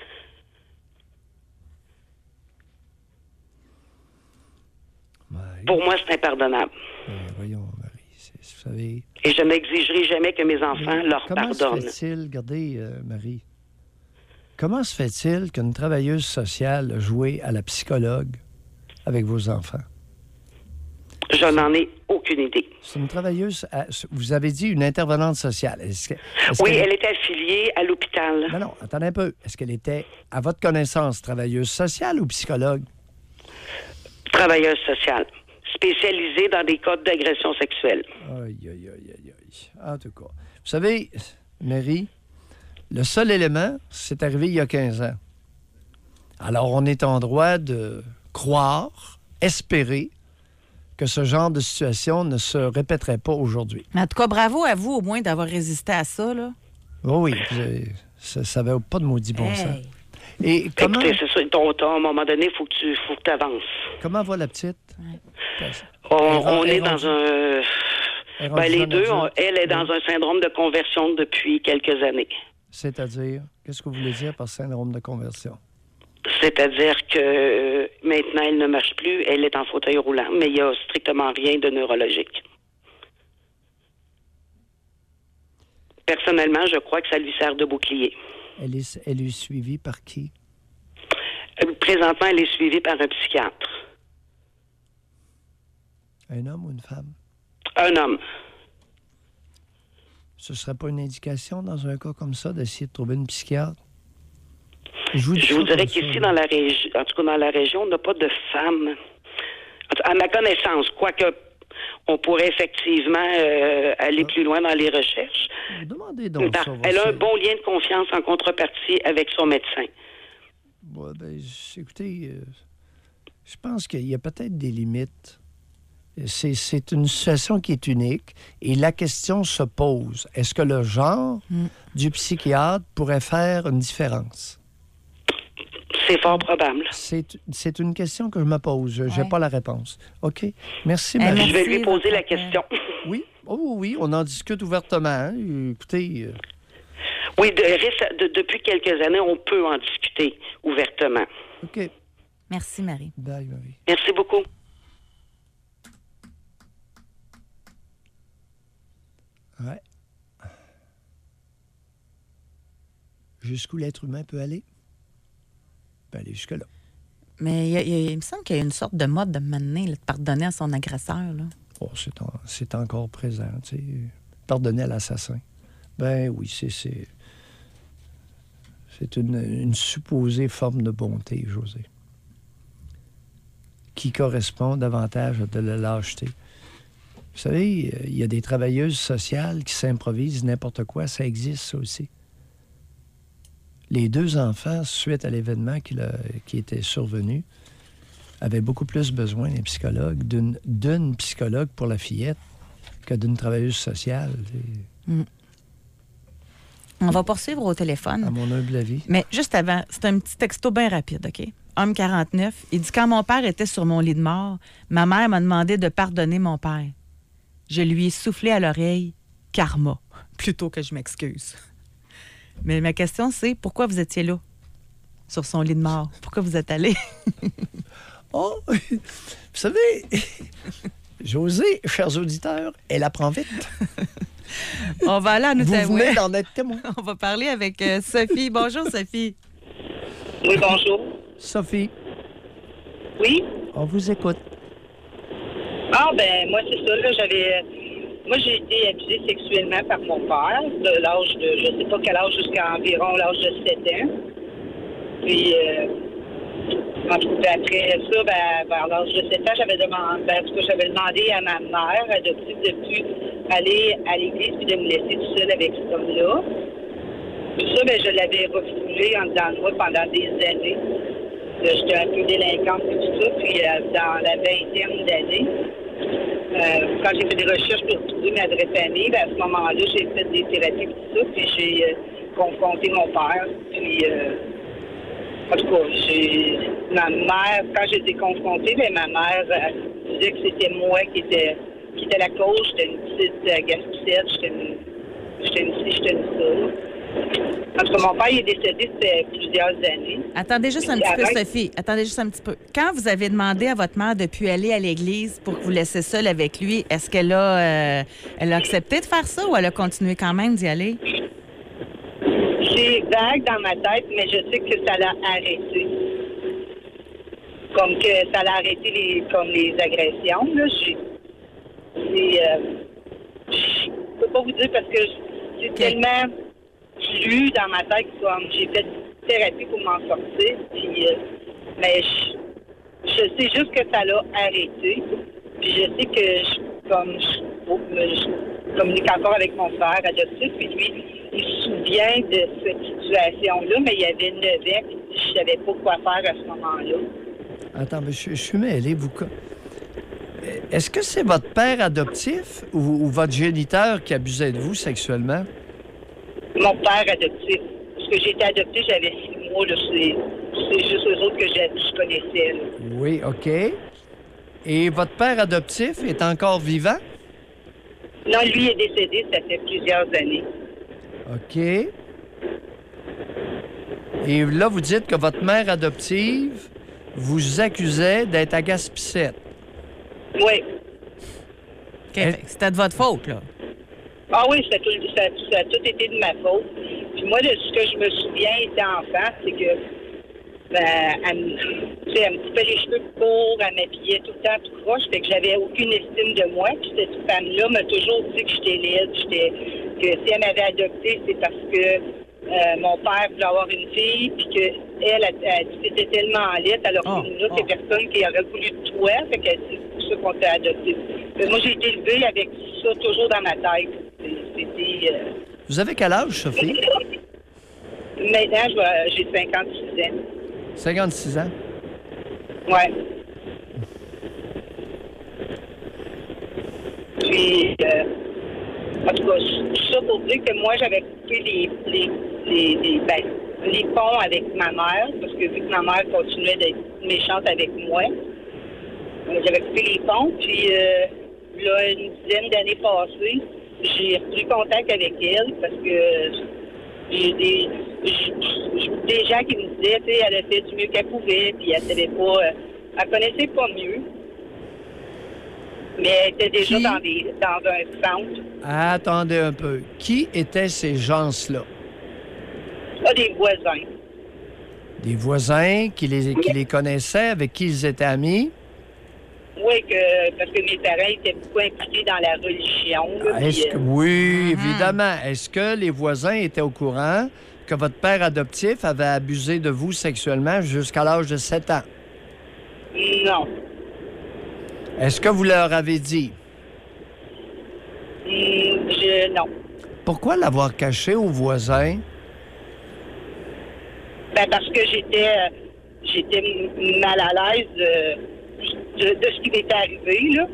Ouais. Pour moi, c'est impardonnable. Voyons, Marie, vous savez... Et je n'exigerai jamais que mes enfants leur pardonnent. Comment se fait-il, regardez, Marie, comment se fait-il qu'une travailleuse sociale a joué à la psychologue avec vos enfants? Je n'en ai aucune idée. C'est une travailleuse, vous avez dit une intervenante sociale. Oui, elle était affiliée à l'hôpital. Non, attendez un peu. Est-ce qu'elle était, à votre connaissance, travailleuse sociale ou psychologue? Travailleuse sociale. Spécialisée dans des cas d'agression sexuelle. Aïe. En tout cas, vous savez, Marie, le seul élément, c'est arrivé il y a 15 ans. Alors, on est en droit de croire, espérer que ce genre de situation ne se répéterait pas aujourd'hui. En tout cas, bravo à vous, au moins, d'avoir résisté à ça, là. Oui, ça n'avait pas de maudit bon sens. Et comment... Écoutez, c'est ça, à un moment donné, il faut que tu avances. Comment va la petite? On est dans un... les deux, elle est dans un syndrome de conversion depuis quelques années. C'est-à-dire? Qu'est-ce que vous voulez dire par syndrome de conversion? C'est-à-dire que maintenant, elle ne marche plus, elle est en fauteuil roulant, mais il n'y a strictement rien de neurologique. Personnellement, je crois que ça lui sert de bouclier. Elle est suivie par qui? Présentement, elle est suivie par un psychiatre. Un homme ou une femme? Un homme. Ce ne serait pas une indication, dans un cas comme ça, d'essayer de trouver une psychiatre? Je vous dirais qu'ici, dans la région, en tout cas dans la région, on n'a pas de femmes. À ma connaissance, quoique on pourrait effectivement aller plus loin dans les recherches. Demandez donc ça. Elle a un bon lien de confiance en contrepartie avec son médecin. Ouais, écoutez, je pense qu'il y a peut-être des limites. C'est une situation qui est unique et la question se pose. Est-ce que le genre du psychiatre pourrait faire une différence? C'est fort probable. C'est une question que je me pose. Je n'ai pas la réponse. OK. Merci, Marie. Je vais lui poser la question. Oui. Oh, oui, on en discute ouvertement. Hein? Écoutez... Oui, depuis quelques années, on peut en discuter ouvertement. OK. Merci, Marie. Bye, Marie. Merci beaucoup. Ouais. Jusqu'où l'être humain peut aller? Peut aller jusque-là. Mais il me semble qu'il y a une sorte de mode de mener, de pardonner à son agresseur. Là. Oh, c'est encore présent. Tu sais. Pardonner à l'assassin. Ben oui, c'est une supposée forme de bonté, José, qui correspond davantage à de la lâcheté. Vous savez, il y a des travailleuses sociales qui s'improvisent n'importe quoi. Ça existe, ça aussi. Les deux enfants, suite à l'événement qui était survenu, avaient beaucoup plus besoin d'un psychologue, d'une psychologue pour la fillette que d'une travailleuse sociale. On va poursuivre au téléphone. À mon humble avis. Mais juste avant, c'est un petit texto bien rapide, OK? Homme 49, il dit « Quand mon père était sur mon lit de mort, ma mère m'a demandé de pardonner mon père. Je lui ai soufflé à l'oreille « karma », plutôt que je m'excuse. Mais ma question, c'est pourquoi vous étiez là, sur son lit de mort? Pourquoi vous êtes allé? Oh, vous savez, José, chers auditeurs, elle apprend vite. On va aller à nous Vous venez d'en être témoin. On va parler avec Sophie. Bonjour, Sophie. Oui, bonjour. Sophie. Oui? On vous écoute. Ah, ben, moi, c'est ça, là, moi, j'ai été abusée sexuellement par mon père, de l'âge de, je sais pas quel âge, jusqu'à environ l'âge de 7 ans. Puis, En tout cas, après ça, vers l'âge de 7 ans, j'avais demandé à ma mère adoptive de ne plus aller à l'église puis de me laisser tout seul avec cet homme-là. Tout ça, je l'avais refoulé en dedans de moi pendant des années. J'étais un peu délinquante et tout ça. Puis dans la vingtaine d'années, quand j'ai fait des recherches pour retrouver ma vraie famille, à ce moment-là, j'ai fait des thérapies et tout ça. Puis j'ai confronté mon père. Puis, en tout cas, ma mère, quand j'ai été confrontée, ma mère disait que c'était moi qui était la cause. J'étais une petite gaspicette. J'étais une ça. En tout cas, mon père il est décédé depuis plusieurs années. Attendez juste un petit peu, Sophie. Attendez juste un petit peu. Quand vous avez demandé à votre mère de ne plus aller à l'église pour que vous laissiez seule avec lui, est-ce qu'elle a accepté de faire ça ou elle a continué quand même d'y aller? C'est vague dans ma tête, mais je sais que ça l'a arrêté. Comme que ça l'a arrêté les agressions. Là. Je peux pas vous dire parce que c'est tellement lu dans ma tête comme j'ai fait thérapie pour m'en sortir. Puis, mais je sais juste que ça l'a arrêté. Puis je sais que je communique encore avec mon frère adoptif. Puis lui, il se souvient de cette situation-là, mais il y avait 9 ans. Puis je savais pas quoi faire à ce moment-là. Attends, mais je suis mêlé. Est-ce que c'est votre père adoptif ou votre géniteur qui abusait de vous sexuellement? Mon père adoptif. Parce que j'ai été adoptée, j'avais 6 mois. Là, c'est juste eux autres que je connaissais. Là. Oui, OK. Et votre père adoptif est encore vivant? Non, lui est décédé, ça fait plusieurs années. OK. Et là, vous dites que votre mère adoptive vous accusait d'être à Gaspicette. Oui. OK, c'était de votre faute, là. Ah oui, ça a tout été de ma faute. Puis moi, de ce que je me souviens étant enfant, c'est que elle me coupait les cheveux courts, elle m'habillait tout le temps tout croche, fait que j'avais aucune estime de moi. Puis cette femme-là m'a toujours dit que j'étais laide, que si elle m'avait adoptée, c'est parce que mon père voulait avoir une fille, puis qu'elle a dit que c'était tellement laide, alors qu'il n'y a personne qui aurait voulu de toi, fait que c'est pour ça qu'on t'a adopté. Mais moi, j'ai été élevée avec ça toujours dans ma tête. Vous avez quel âge, Sophie? Maintenant, j'ai 56 ans. 56 ans? Ouais. Puis, en tout cas, tout ça pour dire que moi, j'avais coupé les ponts avec ma mère, parce que vu que ma mère continuait d'être méchante avec moi, j'avais coupé les ponts, puis là, une dizaine d'années passées, j'ai repris contact avec elle parce que j'ai des gens qui me disaient, tu sais, elle a fait du mieux qu'elle pouvait, puis elle savait pas, elle connaissait pas mieux. Mais elle était déjà dans un centre. Attendez un peu. Qui étaient ces gens-là? Ah, des voisins. Des voisins qui les connaissaient, avec qui ils étaient amis? Oui, parce que mes parents étaient beaucoup impliqués dans la religion. Là, oui, évidemment. Est-ce que les voisins étaient au courant que votre père adoptif avait abusé de vous sexuellement jusqu'à l'âge de 7 ans? Non. Est-ce que vous leur avez dit? Non. Pourquoi l'avoir caché aux voisins? Parce que j'étais mal à l'aise de ce qui m'était arrivé, là.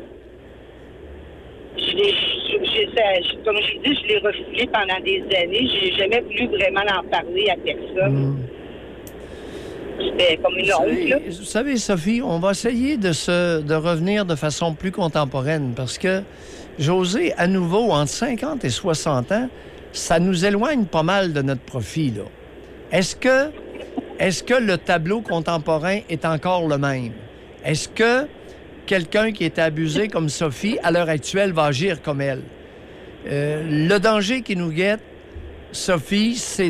Comme je dis, je l'ai refoulé pendant des années. J'ai jamais voulu vraiment en parler à personne. C'était comme une honte, là. Vous savez, Sophie, on va essayer de revenir de façon plus contemporaine parce que José, à nouveau, entre 50 et 60 ans, ça nous éloigne pas mal de notre profit, là. Est-ce que le tableau contemporain est encore le même? Est-ce que quelqu'un qui est abusé comme Sophie, à l'heure actuelle, va agir comme elle? Le danger qui nous guette, Sophie, c'est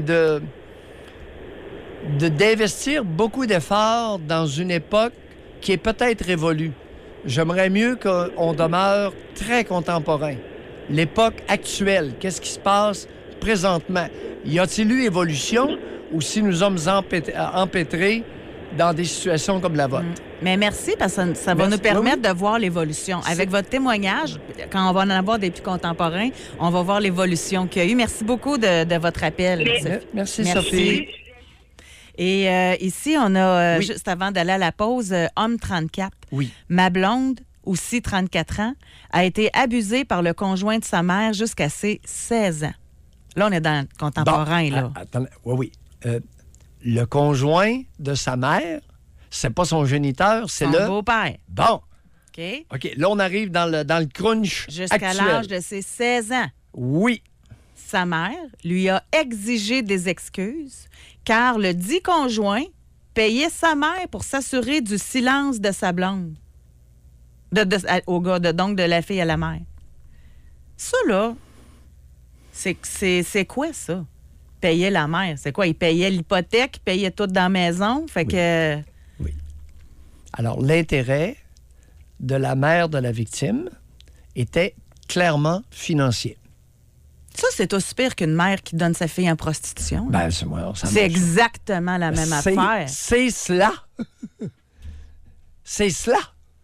d'investir beaucoup d'efforts dans une époque qui est peut-être révolue. J'aimerais mieux qu'on demeure très contemporain. L'époque actuelle, qu'est-ce qui se passe présentement? Y a-t-il eu évolution ou si nous sommes empêtrés dans des situations comme la vôtre. Mais merci, parce que ça va nous permettre de voir l'évolution. Avec votre témoignage, quand on va en avoir des plus contemporains, on va voir l'évolution qu'il y a eu. Merci beaucoup de votre appel. Merci, Sophie. Et ici, on a, juste avant d'aller à la pause, homme 34. Oui. Ma blonde, aussi 34 ans, a été abusée par le conjoint de sa mère jusqu'à ses 16 ans. Là, on est dans le contemporain, là. Attends, oui. Le conjoint de sa mère, c'est pas son géniteur, c'est le beau-père. Bon. OK. OK. Là, on arrive dans le crunch jusqu'à actuel. l'âge de ses 16 ans. Oui. Sa mère lui a exigé des excuses car le dit conjoint payait sa mère pour s'assurer du silence de sa blonde. Au gars, donc de la fille à la mère. Ça, là, c'est quoi, ça? Payer la mère. C'est quoi? Il payait l'hypothèque, il payait tout dans la maison. Fait que... Oui. Alors, l'intérêt de la mère de la victime était clairement financier. Ça, c'est aussi pire qu'une mère qui donne sa fille en prostitution. Ben, c'est exactement la même affaire. C'est cela. C'est cela.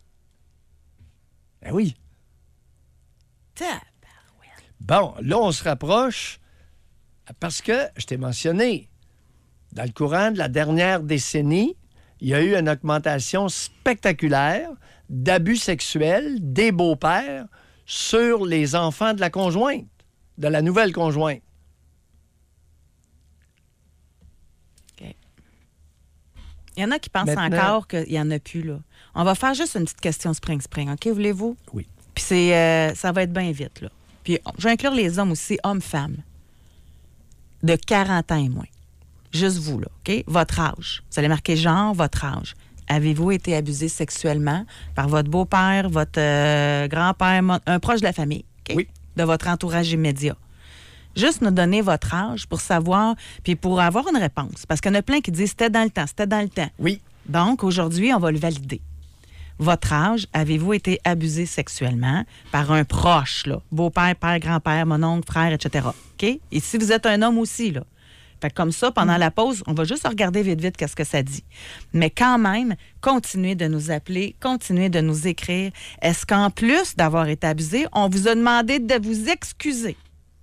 Ben oui. Bon, là, on se rapproche parce que, je t'ai mentionné, dans le courant de la dernière décennie, il y a eu une augmentation spectaculaire d'abus sexuels des beaux-pères sur les enfants de la conjointe, de la nouvelle conjointe. OK. Il y en a qui pensent encore qu'il n'y en a plus, là. On va faire juste une petite question spring-spring, OK, voulez-vous? Oui. Puis ça va être bien vite, là. Puis je vais inclure les hommes aussi, hommes-femmes, de 40 ans et moins. Juste vous, là, OK? Votre âge. Vous allez marquer genre, votre âge. Avez-vous été abusé sexuellement par votre beau-père, votre grand-père, un proche de la famille, OK? Oui. De votre entourage immédiat. Juste nous donner votre âge pour savoir, puis pour avoir une réponse. Parce qu'il y en a plein qui disent c'était dans le temps. Oui. Donc, aujourd'hui, on va le valider. Votre âge, avez-vous été abusé sexuellement par un proche, là? Beau-père, père, grand-père, mon oncle, frère, etc. OK? Et si vous êtes un homme aussi, là. Fait que comme ça, pendant la pause, on va juste regarder vite qu'est-ce que ça dit. Mais quand même, continuez de nous appeler, continuez de nous écrire. Est-ce qu'en plus d'avoir été abusé, on vous a demandé de vous excuser?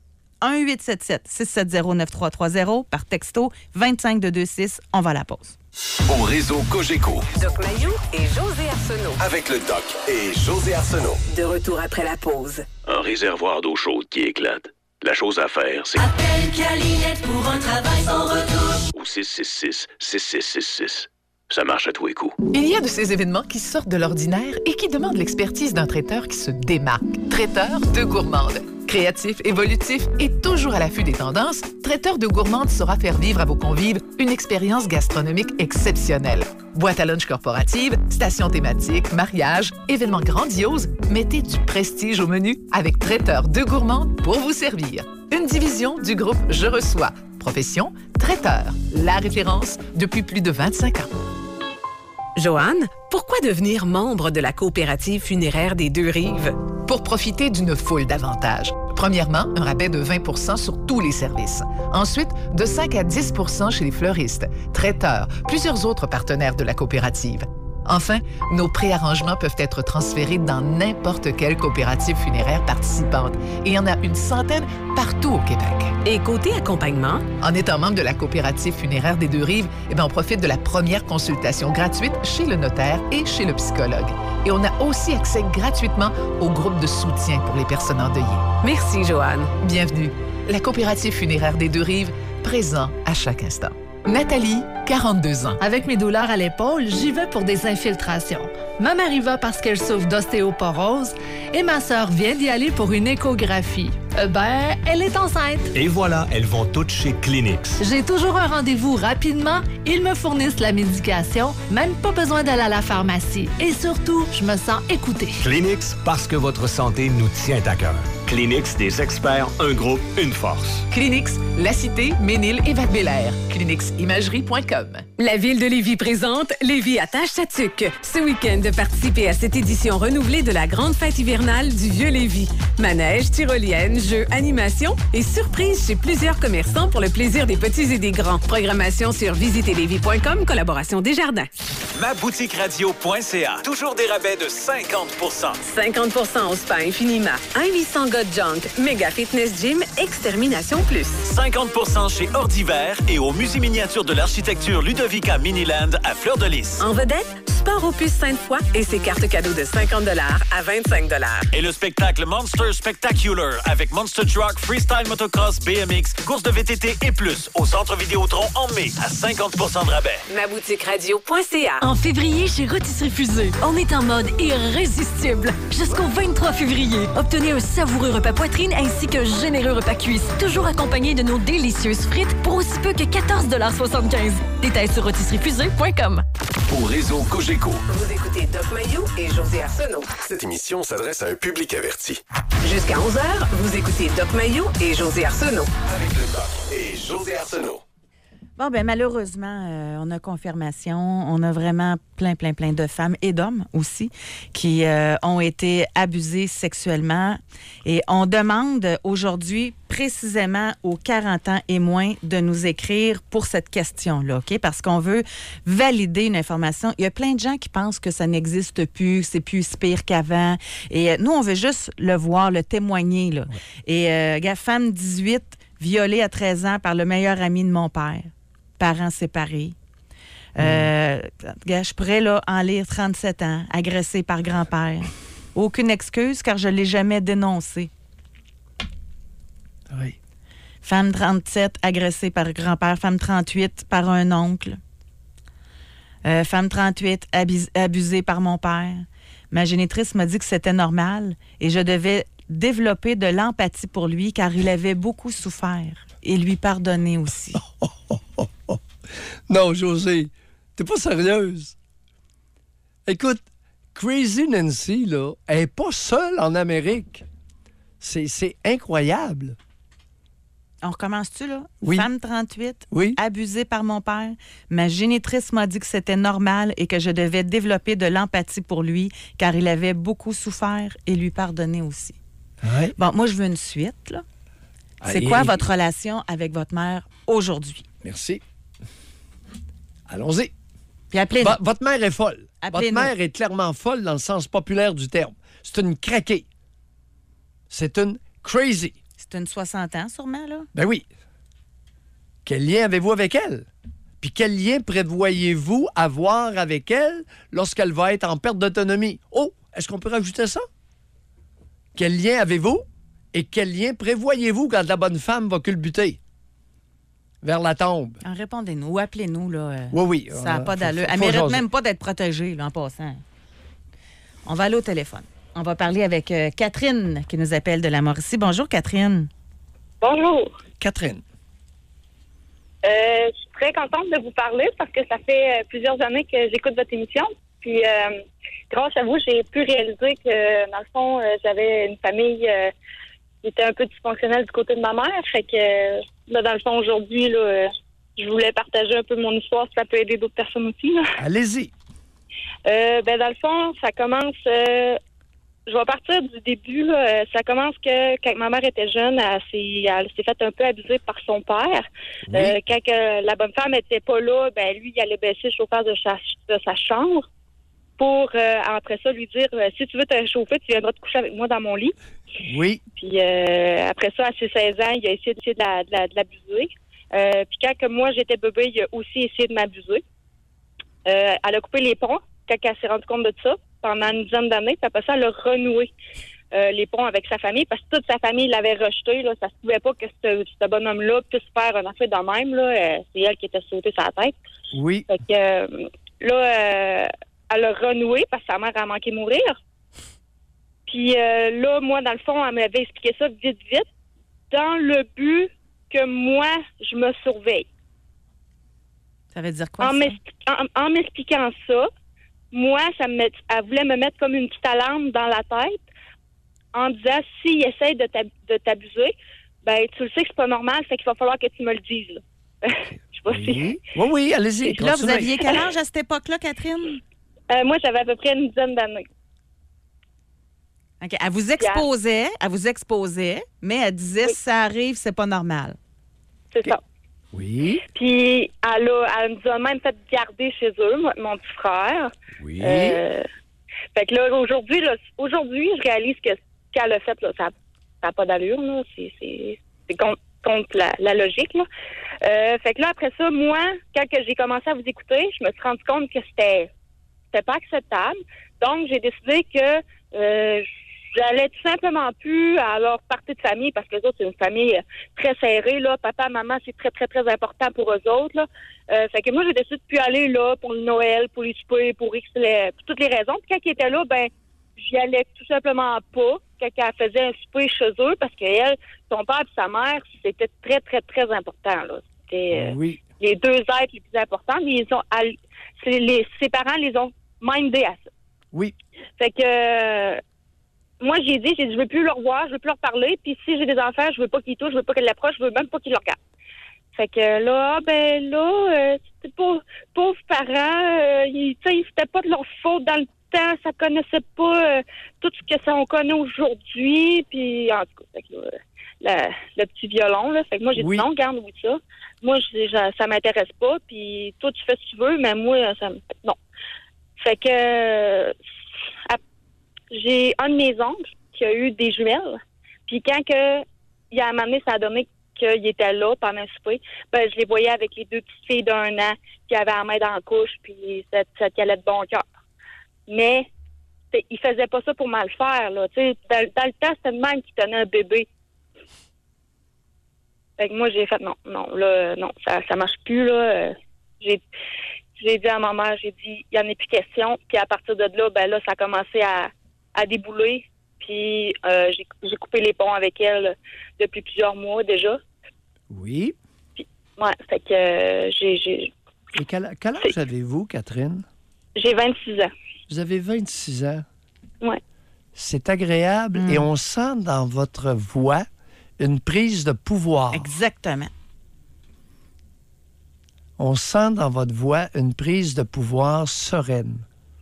1-877-670-9330 par texto 25226. On va à la pause. Au réseau Cogeco. Doc Mayou et José Arsenault. Avec le Doc et José Arsenault. De retour après la pause. Un réservoir d'eau chaude qui éclate. La chose à faire, c'est... Appelle Calinette pour un travail sans retouche. Ou 666-6666. Ça marche à tous les coups. Il y a de ces événements qui sortent de l'ordinaire et qui demandent l'expertise d'un traiteur qui se démarque. Traiteur de Gourmande. Créatif, évolutif et toujours à l'affût des tendances, Traiteur de Gourmande saura faire vivre à vos convives une expérience gastronomique exceptionnelle. Boîte à lunch corporative, station thématique, mariage, événements grandioses, mettez du prestige au menu avec Traiteur de Gourmande pour vous servir. Une division du groupe Je Reçois. Profession, traiteur. La référence depuis plus de 25 ans. Joanne, pourquoi devenir membre de la coopérative funéraire des Deux-Rives? Pour profiter d'une foule d'avantages. Premièrement, un rabais de 20 % sur tous les services. Ensuite, de 5 à 10 % chez les fleuristes, traiteurs, plusieurs autres partenaires de la coopérative. Enfin, nos préarrangements peuvent être transférés dans n'importe quelle coopérative funéraire participante. Et il y en a une centaine partout au Québec. Et côté accompagnement? En étant membre de la coopérative funéraire des Deux-Rives, on profite de la première consultation gratuite chez le notaire et chez le psychologue. Et on a aussi accès gratuitement au groupe de soutien pour les personnes endeuillées. Merci, Joanne. Bienvenue. La coopérative funéraire des Deux-Rives, présent à chaque instant. Nathalie, 42 ans. Avec mes douleurs à l'épaule, j'y vais pour des infiltrations. Ma mère y va parce qu'elle souffre d'ostéoporose et ma sœur vient d'y aller pour une échographie. Elle est enceinte. Et voilà, elles vont toutes chez Kleenex. J'ai toujours un rendez-vous rapidement. Ils me fournissent la médication, même pas besoin d'aller à la pharmacie. Et surtout, je me sens écoutée. Kleenex, parce que votre santé nous tient à cœur. Kleenex, des experts, un groupe, une force. Kleenex, La Cité, Ménil et Val-Bélair. KleenexImagerie.com. La Ville de Lévis présente Lévis attache sa tuque. Ce week-end, participez à cette édition renouvelée de la grande fête hivernale du Vieux-Lévis. Manège, tyrolienne, jeux, animation et surprise chez plusieurs commerçants pour le plaisir des petits et des grands. Programmation sur visitezlévis.com, collaboration Desjardins. Maboutiqueradio.ca. Toujours des rabais de 50 50% au spa Infinima, 1-800 God Junk, Méga Fitness Gym, Extermination Plus. 50 chez Ordiver et au Musée miniature de l'architecture Ludovica Miniland à Fleur-de-Lys. En vedette, Sport Opus Sainte-Foy et ses cartes cadeaux de 50 à 25 Et le spectacle Monster Spectacular avec Monster Truck, Freestyle Motocross, BMX, course de VTT et plus au Centre Vidéotron en mai à 50 de rabais. Maboutiqueradio.ca. En février, chez Rôtisserie Fusée, on est en mode irrésistible. Jusqu'au 23 février, obtenez un savoureux repas poitrine ainsi qu'un généreux repas cuisse, toujours accompagné de nos délicieuses frites pour aussi peu que 14,75 $. Détails sur rôtisseriefusée.com. Au réseau Cogeco. Vous écoutez Doc Mayou et José Arsenault. Cette émission s'adresse à un public averti. Jusqu'à 11h, vous écoutez Doc Mayou et José Arsenault. Avec le Doc et José Arsenault. Bon, ben malheureusement, on a confirmation. On a vraiment plein de femmes et d'hommes aussi qui ont été abusés sexuellement. Et on demande aujourd'hui précisément aux 40 ans et moins de nous écrire pour cette question-là, OK? Parce qu'on veut valider une information. Il y a plein de gens qui pensent que ça n'existe plus, c'est plus si pire qu'avant. Et nous, on veut juste le voir, le témoigner, là. Ouais. Et, femme 18, violée à 13 ans par le meilleur ami de mon père. Parents séparés. Je pourrais là, en lire 37 ans, agressée par grand-père. Aucune excuse car je ne l'ai jamais dénoncé. Oui. Femme 37, agressée par grand-père. Femme 38, par un oncle. Femme 38, abusée par mon père. Ma génitrice m'a dit que c'était normal et je devais développer de l'empathie pour lui car il avait beaucoup souffert et lui pardonner aussi. Non, José, t'es pas sérieuse. Écoute, Crazy Nancy, là, elle n'est pas seule en Amérique. C'est incroyable. On recommence-tu, là? Oui. Femme 38, oui. Abusée par mon père. Ma génitrice m'a dit que c'était normal et que je devais développer de l'empathie pour lui car il avait beaucoup souffert et lui pardonner aussi. Ouais. Bon, moi, je veux une suite, là. C'est quoi votre relation avec votre mère aujourd'hui? Merci. Allons-y. Puis appelez-nous. Votre mère est folle. Appelez-nous. Votre mère est clairement folle dans le sens populaire du terme. C'est une craquée. C'est une crazy. C'est une 60 ans, sûrement, là? Ben oui. Quel lien avez-vous avec elle? Puis quel lien prévoyez-vous avoir avec elle lorsqu'elle va être en perte d'autonomie? Oh, est-ce qu'on peut rajouter ça? Quel lien avez-vous et quel lien prévoyez-vous quand la bonne femme va culbuter vers la tombe? Répondez-nous ou appelez-nous, là. Oui. Ça n'a pas d'allure. Elle ne mérite même pas d'être protégée, là, en passant. On va aller au téléphone. On va parler avec Catherine qui nous appelle de la Mauricie. Bonjour, Catherine. Bonjour. Catherine. Je suis très contente de vous parler parce que ça fait plusieurs années que j'écoute votre émission. Puis, grâce à vous, j'ai pu réaliser que, dans le fond, j'avais une famille qui était un peu dysfonctionnelle du côté de ma mère. Fait que, là, dans le fond, aujourd'hui, là, je voulais partager un peu mon histoire si ça peut aider d'autres personnes aussi. Là. Allez-y. Dans le fond, ça commence... je vais partir du début. Là. Ça commence que quand ma mère était jeune, elle s'est faite un peu abuser par son père. Oui. Quand la bonne femme n'était pas là, ben lui, il allait baisser le chauffage de sa chambre pour, après ça, lui dire si tu veux te réchauffer, tu viendras te coucher avec moi dans mon lit. Oui. Puis après ça, à ses 16 ans, il a essayé de l'abuser. Puis quand que moi, j'étais bébé, il a aussi essayé de m'abuser. Elle a coupé les ponts quand elle s'est rendue compte de ça pendant une dizaine d'années. Puis après ça, elle a renoué les ponts avec sa famille parce que toute sa famille l'avait rejeté. Là. Ça se pouvait pas que ce bonhomme-là puisse faire un affaire de même. Là. C'est elle qui était sautée sur la tête. Oui. Fait que là, elle a renoué parce que sa mère a manqué mourir. Puis là, moi, dans le fond, elle m'avait expliqué ça vite, dans le but que moi, je me surveille. Ça veut dire quoi, en m'expliquant ça, moi, elle voulait me mettre comme une petite alarme dans la tête en disant, s'il essaie de t'abuser, ben tu le sais que c'est pas normal, fait qu'il va falloir que tu me le dises. Là. Je sais pas si... Oui, allez-y. Là, vous aviez quel âge à cette époque-là, Catherine? Moi, j'avais à peu près une dizaine d'années. OK. Elle vous exposait, mais elle disait, si ça arrive, c'est pas normal. C'est ça. Oui. Puis, elle nous a même fait garder chez eux, mon petit frère. Oui. Fait que là, aujourd'hui, je réalise que ce qu'elle a fait, là, ça n'a pas d'allure, là. C'est contre la logique, là. Fait que là, après ça, moi, quand j'ai commencé à vous écouter, je me suis rendu compte que c'était pas acceptable. Donc, j'ai décidé que j'allais tout simplement plus à leur partie de famille, parce que les autres, c'est une famille très serrée, là. Papa, maman, c'est très, très, très important pour eux autres, là. Fait que moi, j'ai décidé de plus aller là pour le Noël, pour les soupers, pour toutes les raisons. Puis quand ils étaient là, ben, j'y allais tout simplement pas quand elle faisait un souper chez eux, parce qu'elle, son père et sa mère, c'était très, très, très important, là. C'était les deux êtres les plus importants. Ses parents les ont mindés à ça. Oui. Fait que moi, j'ai dit, je veux plus leur voir, je veux plus leur parler, puis si j'ai des enfants, je veux pas qu'ils touchent, je veux pas qu'ils l'approchent, je veux même pas qu'ils le regardent. Fait que là, c'était pauvres parents, c'était pas de leur faute dans le temps, ça connaissait pas tout ce que on connaît aujourd'hui, puis en tout cas, fait que, le petit violon, là, fait que moi, j'ai dit non, garde, oui, ça. Moi, ça m'intéresse pas, puis toi, tu fais ce que tu veux, mais moi, non. Fait que j'ai un de mes oncles qui a eu des jumelles. Puis quand il a amené, ça a donné qu'il était là pendant un souper, ben, je les voyais avec les deux petites filles d'1 an qui avaient la main dans la couche, puis ça allait de bon cœur. Mais il faisait pas ça pour mal faire, là. Tu sais, dans le temps, c'était le même qui tenait un bébé. Fait que moi, j'ai fait non, ça marche plus, là. J'ai dit à ma mère, j'ai dit, il n'y en a plus question. Puis à partir de là, ben là, ça a commencé à débouler. Puis j'ai coupé les ponts avec elle depuis plusieurs mois déjà. Oui. Puis, ouais, fait que j'ai... Et quel âge avez-vous, Catherine? J'ai 26 ans. Vous avez 26 ans? Oui. C'est agréable et on sent dans votre voix une prise de pouvoir. Exactement. On sent dans votre voix une prise de pouvoir sereine.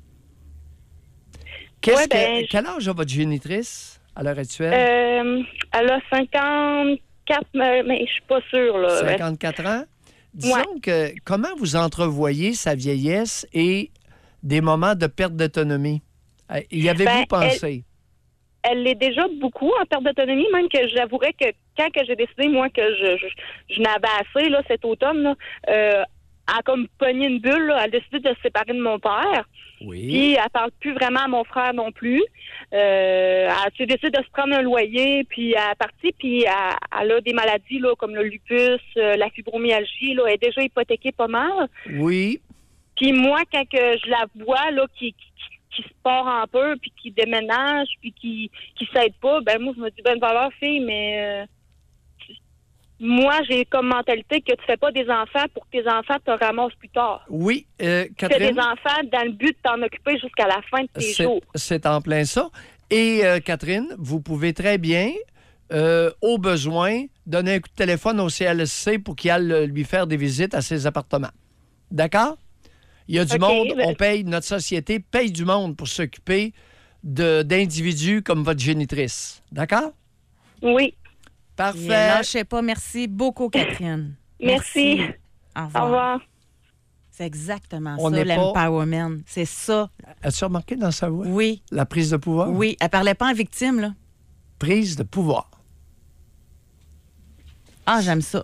Quel âge a votre génitrice à l'heure actuelle? Elle a 54, mais je suis pas sûre. Là. 54 ans? Disons que comment vous entrevoyez sa vieillesse et des moments de perte d'autonomie? Y avez-vous pensé? Elle l'est déjà beaucoup en perte d'autonomie, même que j'avouerais que quand j'ai décidé, moi, que je n'avais assez là, cet automne, là, elle a comme pogné une bulle, là, elle a décidé de se séparer de mon père. Oui. Puis elle parle plus vraiment à mon frère non plus. Elle a décidé de se prendre un loyer, puis elle est partie, puis elle a des maladies là, comme le lupus, la fibromyalgie, là, elle est déjà hypothéquée pas mal. Oui. Puis moi, quand je la vois, là, qui se part un peu, puis qui déménage, puis qui s'aide pas, ben moi, je me dis, bonne valeur, fille, mais moi, j'ai comme mentalité que tu fais pas des enfants pour que tes enfants te ramassent plus tard. Oui, Catherine. Tu fais des enfants dans le but de t'en occuper jusqu'à la fin de tes jours. C'est en plein ça. Et Catherine, vous pouvez très bien, au besoin, donner un coup de téléphone au CLSC pour qu'il aille lui faire des visites à ses appartements. D'accord? Il y a du monde, on paye, notre société paye du monde pour s'occuper d'individus comme votre génitrice. D'accord? Oui. Parfait. Lâchez pas. Merci beaucoup, Catherine. Merci. Au revoir. Au revoir. C'est exactement ça, l'empowerment. C'est ça. As-tu remarqué dans sa voix? Oui. La prise de pouvoir? Oui. Elle parlait pas en victime, là. Prise de pouvoir. Ah, j'aime ça.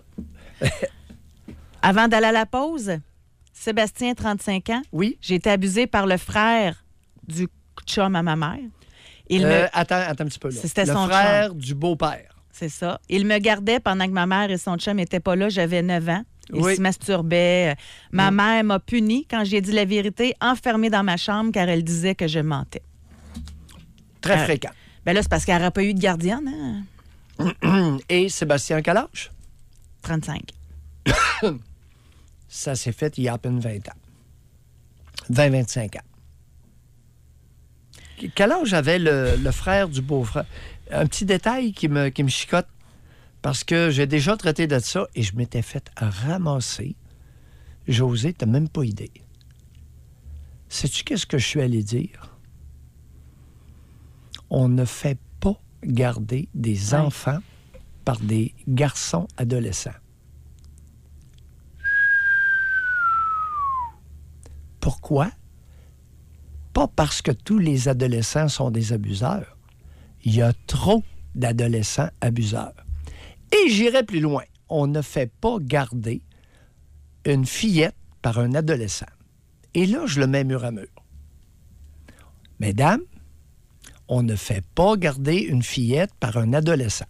Avant d'aller à la pause, Sébastien, 35 ans. Oui. J'ai été abusée par le frère du chum à ma mère. Attends un petit peu là. C'était le son frère chum. Du beau-père. C'est ça. Il me gardait pendant que ma mère et son chum n'étaient pas là. J'avais 9 ans. Il se masturbait. Ma mère m'a puni quand j'ai dit la vérité, enfermée dans ma chambre car elle disait que je mentais. Très fréquent. Ben là, c'est parce qu'elle n'aurait pas eu de gardienne. Hein? Et Sébastien, quel âge? 35. Ça s'est fait il y a à peine 20 ans. 20-25 ans. Quel âge avait le frère du beau-frère? un petit détail qui me chicote, parce que j'ai déjà traité de ça et je m'étais fait ramasser. José, t'as même pas idée. Sais-tu qu'est-ce que je suis allé dire? On ne fait pas garder des enfants par des garçons adolescents. Pourquoi? Pas parce que tous les adolescents sont des abuseurs. Il y a trop d'adolescents abuseurs. Et j'irai plus loin. On ne fait pas garder une fillette par un adolescent. Et là, je le mets mur à mur. Mesdames, on ne fait pas garder une fillette par un adolescent.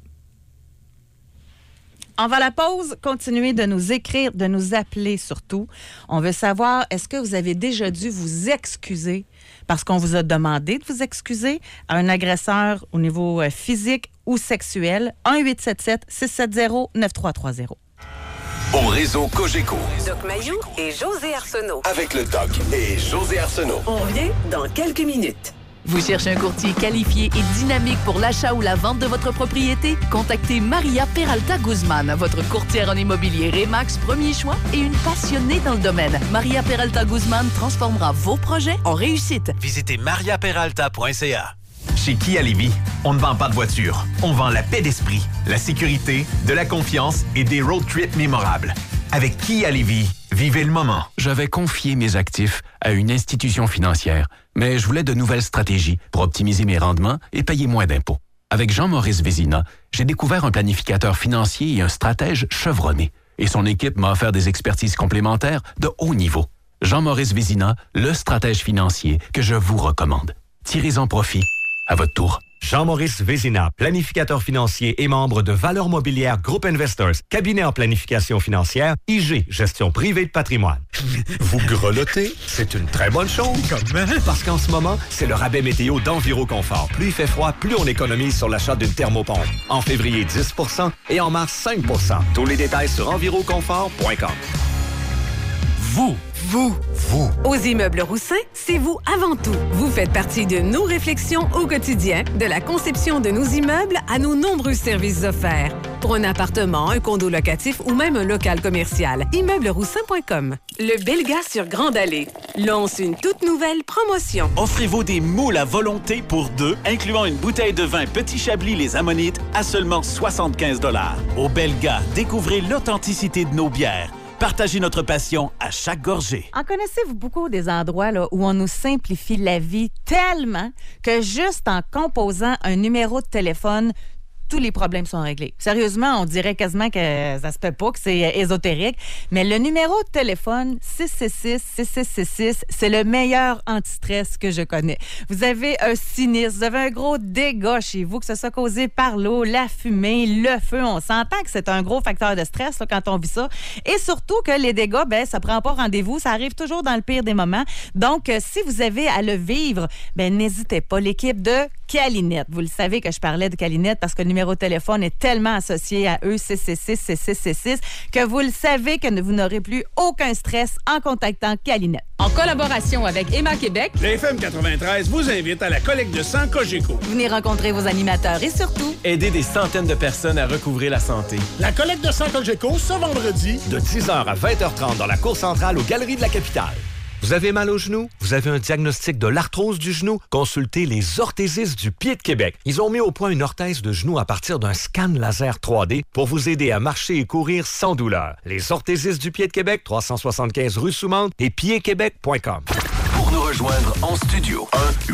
On va à la pause, continuer de nous écrire, de nous appeler surtout. On veut savoir, est-ce que vous avez déjà dû vous excuser parce qu'on vous a demandé de vous excuser à un agresseur au niveau physique ou sexuel? 1-877-670-9330. Au réseau Cogeco. Doc Mayou et José Arsenault. Avec le Doc et José Arsenault. On revient dans quelques minutes. Vous cherchez un courtier qualifié et dynamique pour l'achat ou la vente de votre propriété? Contactez Maria Peralta Guzman, votre courtière en immobilier Remax premier choix et une passionnée dans le domaine. Maria Peralta Guzman transformera vos projets en réussite. Visitez mariaperalta.ca. Chez Kia Lévis, on ne vend pas de voiture. On vend la paix d'esprit, la sécurité, de la confiance et des road trips mémorables. Avec Kia Lévis, vivez le moment. J'avais confié mes actifs à une institution financière, mais je voulais de nouvelles stratégies pour optimiser mes rendements et payer moins d'impôts. Avec Jean-Maurice Vézina, j'ai découvert un planificateur financier et un stratège chevronné. Et son équipe m'a offert des expertises complémentaires de haut niveau. Jean-Maurice Vézina, le stratège financier que je vous recommande. Tirez-en profit à votre tour. Jean-Maurice Vézina, planificateur financier et membre de Valeurs Mobilières Group Investors, cabinet en planification financière, IG, gestion privée de patrimoine. Vous grelottez? C'est une très bonne chose. Comment? Parce qu'en ce moment, c'est le rabais météo d'Enviroconfort. Plus il fait froid, plus on économise sur l'achat d'une thermopompe. En février, 10 % et en mars, 5 %. Tous les détails sur enviroconfort.com. Vous. Aux Immeubles Roussin, c'est vous avant tout. Vous faites partie de nos réflexions au quotidien, de la conception de nos immeubles à nos nombreux services offerts. Pour un appartement, un condo locatif ou même un local commercial, immeublesroussin.com. Le Belga sur Grande Allée lance une toute nouvelle promotion. Offrez-vous des moules à volonté pour deux, incluant une bouteille de vin Petit Chablis Les Ammonites à seulement 75 $. Au Belga, découvrez l'authenticité de nos bières. Partagez notre passion à chaque gorgée. En connaissez-vous beaucoup des endroits là, où on nous simplifie la vie tellement que juste en composant un numéro de téléphone, tous les problèmes sont réglés. Sérieusement, on dirait quasiment que ça se peut pas, que c'est ésotérique, mais le numéro de téléphone 666-6666, c'est le meilleur anti-stress que je connais. Vous avez un sinistre, vous avez un gros dégât chez vous, que ce soit causé par l'eau, la fumée, le feu. On s'entend que c'est un gros facteur de stress là, quand on vit ça. Et surtout que les dégâts, ben, ça prend pas rendez-vous, ça arrive toujours dans le pire des moments. Donc, si vous avez à le vivre, ben n'hésitez pas. L'équipe de Calinette, vous le savez que je parlais de Calinette parce que le numéro de téléphone est tellement associé à eux, 666-6666, que vous le savez que vous n'aurez plus aucun stress en contactant Calinette. En collaboration avec Emma Québec, l'FM 93 vous invite à la collecte de sang Cogeco. Venez rencontrer vos animateurs et surtout aider des centaines de personnes à recouvrer la santé. La collecte de sang Cogeco ce vendredi de 10h à 20h30 dans la cour centrale aux Galeries de la Capitale. Vous avez mal au genou? Vous avez un diagnostic de l'arthrose du genou? Consultez les orthésistes du pied de Québec. Ils ont mis au point une orthèse de genou à partir d'un scan laser 3D pour vous aider à marcher et courir sans douleur. Les orthésistes du pied de Québec, 375 rue Soumande et piedquebec.com. Pour nous rejoindre en studio,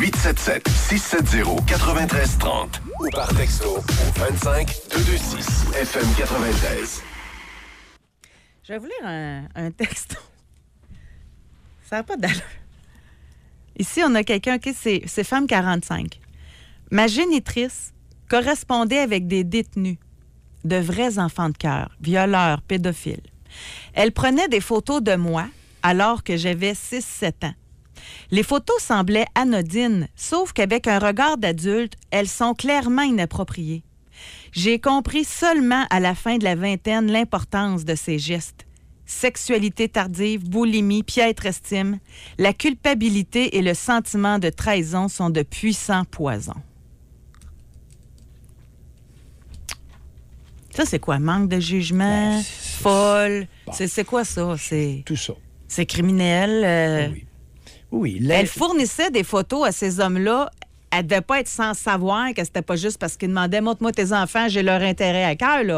1-877-670-9330 ou par texto au 25-226 FM 93. Je vais vous lire un texto. Ça n'a pas d'allure. Ici, on a quelqu'un qui c'est femme 45. Ma génitrice correspondait avec des détenus, de vrais enfants de cœur, violeurs, pédophiles. Elle prenait des photos de moi alors que j'avais 6-7 ans. Les photos semblaient anodines, sauf qu'avec un regard d'adulte, elles sont clairement inappropriées. J'ai compris seulement à la fin de la vingtaine l'importance de ces gestes. Sexualité tardive, boulimie, piètre estime, la culpabilité et le sentiment de trahison sont de puissants poisons. Ça, c'est quoi? Manque de jugement? Folle? Bon. C'est quoi ça? Tout ça. C'est criminel? Oui. Elle fournissait des photos à ces hommes-là. Elle ne devait pas être sans savoir que c'était pas juste parce qu'ils demandaient « Montre-moi tes enfants, j'ai leur intérêt à cœur, là. »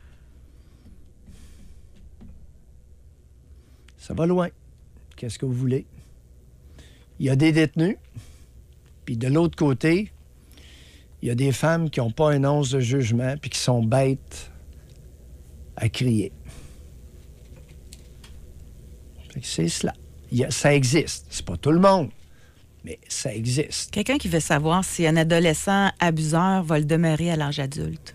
Ça va loin. Qu'est-ce que vous voulez? Il y a des détenus, puis de l'autre côté, il y a des femmes qui n'ont pas un once de jugement puis qui sont bêtes à crier. C'est cela. Ça existe. C'est pas tout le monde, mais ça existe. Quelqu'un qui veut savoir si un adolescent abuseur va le demeurer à l'âge adulte.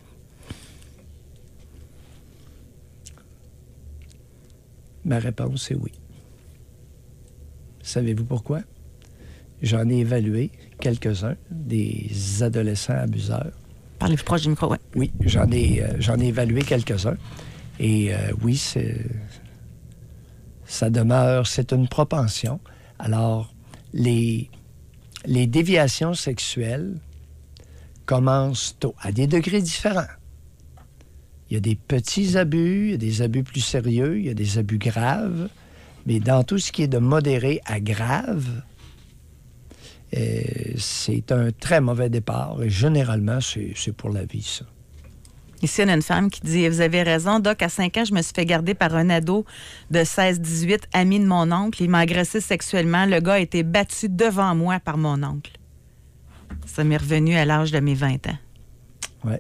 Ma réponse est oui. Savez-vous pourquoi? J'en ai évalué quelques-uns des adolescents abuseurs. Parlez-vous proche du micro, oui. Oui, j'en ai évalué quelques-uns. Et oui, ça demeure, c'est une propension. Alors, les déviations sexuelles commencent tôt, à des degrés différents. Il y a des petits abus, il y a des abus plus sérieux, il y a des abus graves. Mais dans tout ce qui est de modéré à grave, c'est un très mauvais départ. Et généralement, c'est pour la vie, ça. Ici, on a une femme qui dit « Vous avez raison, Doc, à 5 ans, je me suis fait garder par un ado de 16-18, ami de mon oncle. Il m'a agressé sexuellement. Le gars a été battu devant moi par mon oncle. » Ça m'est revenu à l'âge de mes 20 ans. Oui.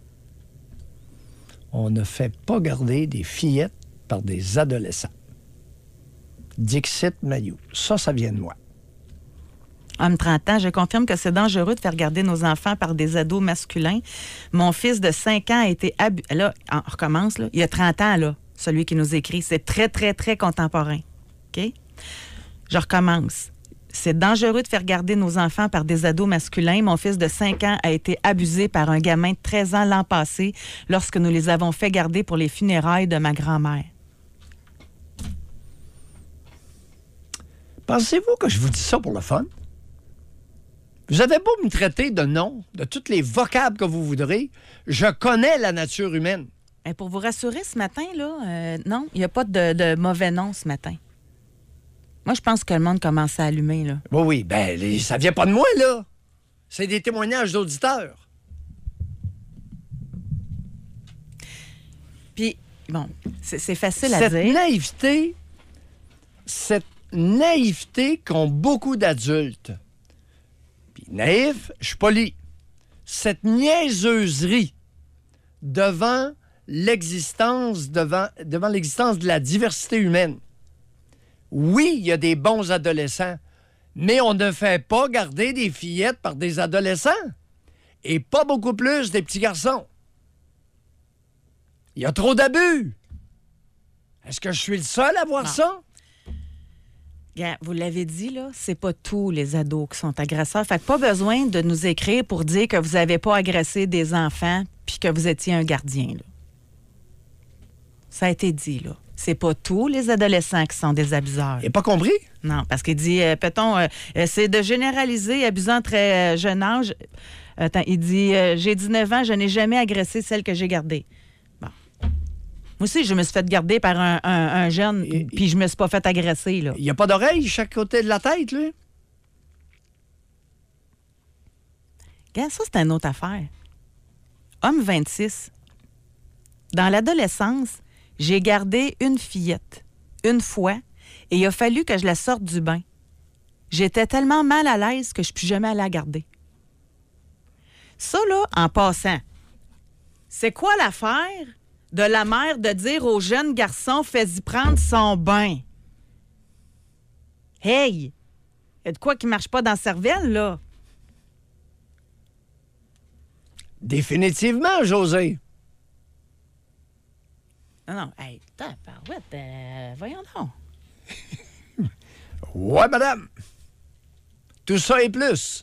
On ne fait pas garder des fillettes par des adolescents. Dixit Mayou. Ça vient de moi. Homme 30 ans, je confirme que c'est dangereux de faire garder nos enfants par des ados masculins. Mon fils de 5 ans a été abusé. Là, on recommence, là. Il y a 30 ans, là, celui qui nous écrit. C'est très, très, très contemporain. OK? Je recommence. C'est dangereux de faire garder nos enfants par des ados masculins. Mon fils de 5 ans a été abusé par un gamin de 13 ans l'an passé lorsque nous les avons fait garder pour les funérailles de ma grand-mère. Pensez-vous que je vous dis ça pour le fun? Vous avez beau me traiter de nom, de tous les vocables que vous voudrez, je connais la nature humaine. Et pour vous rassurer ce matin, là, non, il n'y a pas de mauvais nom ce matin. Moi, je pense que le monde commence à allumer, là. Oui, ben, ça vient pas de moi, là. C'est des témoignages d'auditeurs. Puis, bon, c'est facile à dire. Cette naïveté qu'ont beaucoup d'adultes. Puis naïf, je suis poli. Cette niaiseuserie devant l'existence de la diversité humaine. Oui, il y a des bons adolescents, mais on ne fait pas garder des fillettes par des adolescents. Et pas beaucoup plus des petits garçons. Il y a trop d'abus. Est-ce que je suis le seul à voir ça? Bien, vous l'avez dit, là, c'est pas tous les ados qui sont agresseurs. Fait que pas besoin de nous écrire pour dire que vous n'avez pas agressé des enfants puis que vous étiez un gardien, là. Ça a été dit, là. C'est pas tous les adolescents qui sont des abuseurs. Et pas compris? Non, parce qu'il dit, c'est de généraliser, abusant très jeune âge. Attends, il dit, j'ai 19 ans, je n'ai jamais agressé celle que j'ai gardée. Bon. Moi aussi, je me suis fait garder par un jeune, puis je me suis pas fait agresser, là. Il n'y a pas d'oreille chaque côté de la tête, lui? Regarde, ça, c'est une autre affaire. Homme 26. Dans l'adolescence, j'ai gardé une fillette, une fois, et il a fallu que je la sorte du bain. J'étais tellement mal à l'aise que je ne suis jamais allée la garder. Ça, là, en passant, c'est quoi l'affaire de la mère de dire au jeune garçon « fais-y prendre son bain ». Hey! Il y a de quoi qui ne marche pas dans la cervelle, là? Définitivement, José. Non, hey, tabarouette, voyons donc. Ouais, madame. Tout ça et plus.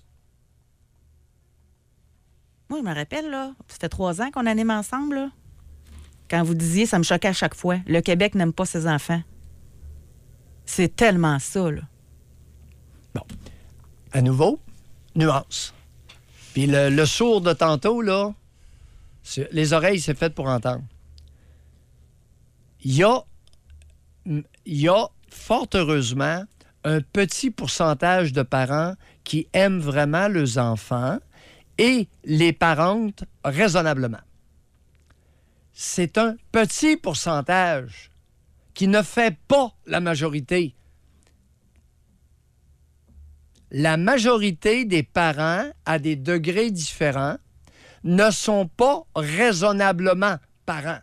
Moi, je me rappelle, là, ça fait 3 ans qu'on anime ensemble, là. Quand vous disiez, ça me choquait à chaque fois, le Québec n'aime pas ses enfants. C'est tellement ça, là. Bon. À nouveau, nuance. Puis le sourd de tantôt, là, Les oreilles, c'est fait pour entendre. Il y a, fort heureusement, un petit pourcentage de parents qui aiment vraiment leurs enfants et les parentent raisonnablement. C'est un petit pourcentage qui ne fait pas la majorité. La majorité des parents, à des degrés différents, ne sont pas raisonnablement parents.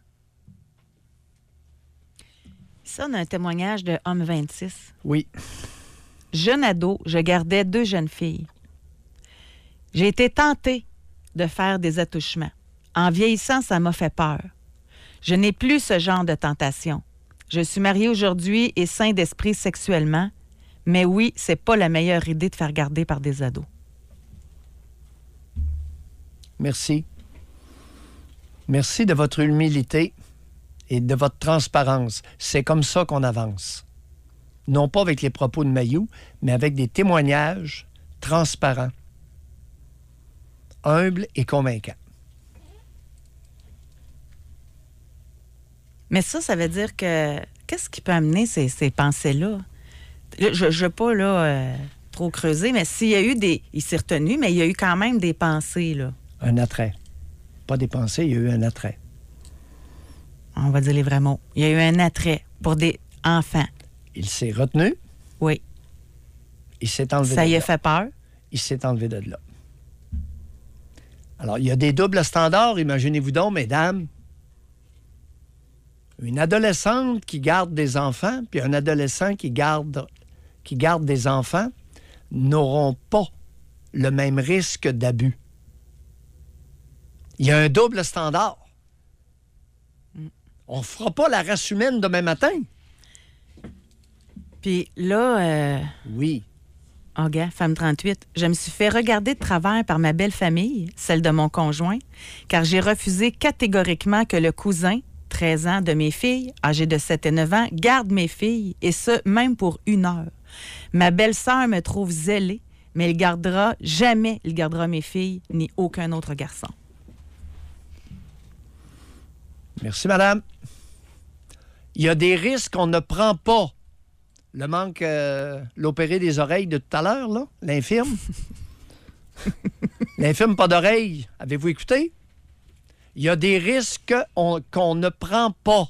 Ça, on a un témoignage de homme 26. Oui. Jeune ado, je gardais 2 jeunes filles. J'ai été tentée de faire des attouchements. En vieillissant, ça m'a fait peur. Je n'ai plus ce genre de tentation. Je suis mariée aujourd'hui et sain d'esprit sexuellement, mais oui, c'est pas la meilleure idée de faire garder par des ados. Merci. Merci de votre humilité et de votre transparence. C'est comme ça qu'on avance. Non pas avec les propos de Mayou, mais avec des témoignages transparents, humbles et convaincants. Mais ça veut dire que... Qu'est-ce qui peut amener ces pensées-là? Je ne veux pas trop creuser, mais s'il y a eu des... Il s'est retenu, mais il y a eu quand même des pensées, là. Un attrait. Pas des pensées, il y a eu un attrait. On va dire les vrais mots. Il y a eu un attrait pour des enfants. Il s'est retenu. Oui. Il s'est enlevé de là. Ça y a fait peur. Il s'est enlevé de là. Alors, il y a des doubles standards, imaginez-vous donc, mesdames. Une adolescente qui garde des enfants, puis un adolescent qui garde des enfants n'auront pas le même risque d'abus. Il y a un double standard. On ne fera pas la race humaine demain matin. Puis là... Oui. Oh, gars, femme 38, je me suis fait regarder de travers par ma belle famille, celle de mon conjoint, car j'ai refusé catégoriquement que le cousin, 13 ans, de mes filles, âgé de 7 et 9 ans, garde mes filles, et ce, même pour 1 heure. Ma belle-sœur me trouve zélée, mais il gardera mes filles, ni aucun autre garçon. Merci, madame. Il y a des risques qu'on ne prend pas. Le manque, l'opéré des oreilles de tout à l'heure, là, l'infirme. L'infirme pas d'oreille. Avez-vous écouté? Il y a des risques qu'on ne prend pas.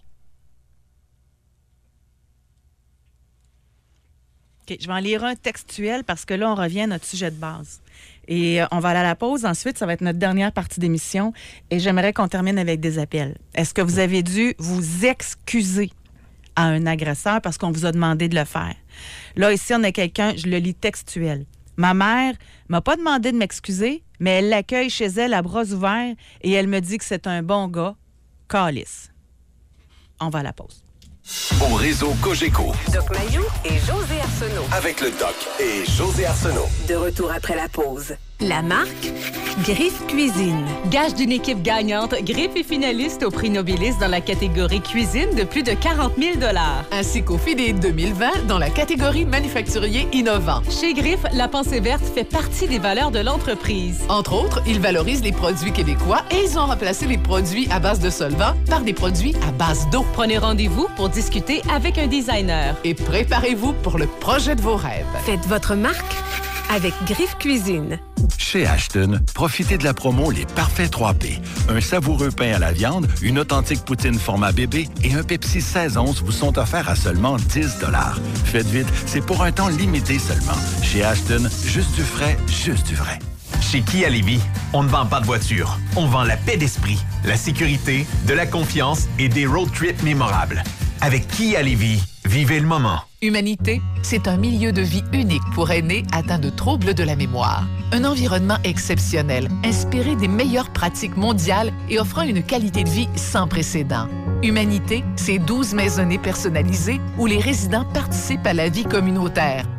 OK, je vais en lire un textuel parce que là, on revient à notre sujet de base. Et on va aller à la pause. Ensuite, ça va être notre dernière partie d'émission. Et j'aimerais qu'on termine avec des appels. Est-ce que vous avez dû vous excuser à un agresseur parce qu'on vous a demandé de le faire? Là, ici, on a quelqu'un, je le lis textuel. Ma mère m'a pas demandé de m'excuser, mais elle l'accueille chez elle à bras ouverts et elle me dit que c'est un bon gars. Calice. On va à la pause. Au réseau Cogeco. Doc Mayou et José Arsenault. Avec le Doc et José Arsenault. De retour après la pause. La marque Griffe Cuisine. Gage d'une équipe gagnante, Griffe est finaliste au prix Nobilis dans la catégorie cuisine de plus de 40 000 $. Ainsi qu'au FIDE 2020 dans la catégorie manufacturier innovant. Chez Griffe, la pensée verte fait partie des valeurs de l'entreprise. Entre autres, ils valorisent les produits québécois et ils ont remplacé les produits à base de solvants par des produits à base d'eau. Prenez rendez-vous pour discuter avec un designer. Et préparez-vous pour le projet de vos rêves. Faites votre marque avec Griffe Cuisine. Chez Ashton, profitez de la promo Les Parfaits 3P. Un savoureux pain à la viande, une authentique poutine format bébé et un Pepsi 16 onces vous sont offerts à seulement 10 $. Faites vite, c'est pour un temps limité seulement. Chez Ashton, juste du frais, juste du vrai. Chez Kia Lévis, on ne vend pas de voiture. On vend la paix d'esprit, la sécurité, de la confiance et des road trips mémorables. Avec Kia Lévis, vivez le moment. Humanité, c'est un milieu de vie unique pour aînés atteints de troubles de la mémoire. Un environnement exceptionnel, inspiré des meilleures pratiques mondiales et offrant une qualité de vie sans précédent. Humanité, c'est 12 maisonnées personnalisées où les résidents participent à la vie communautaire,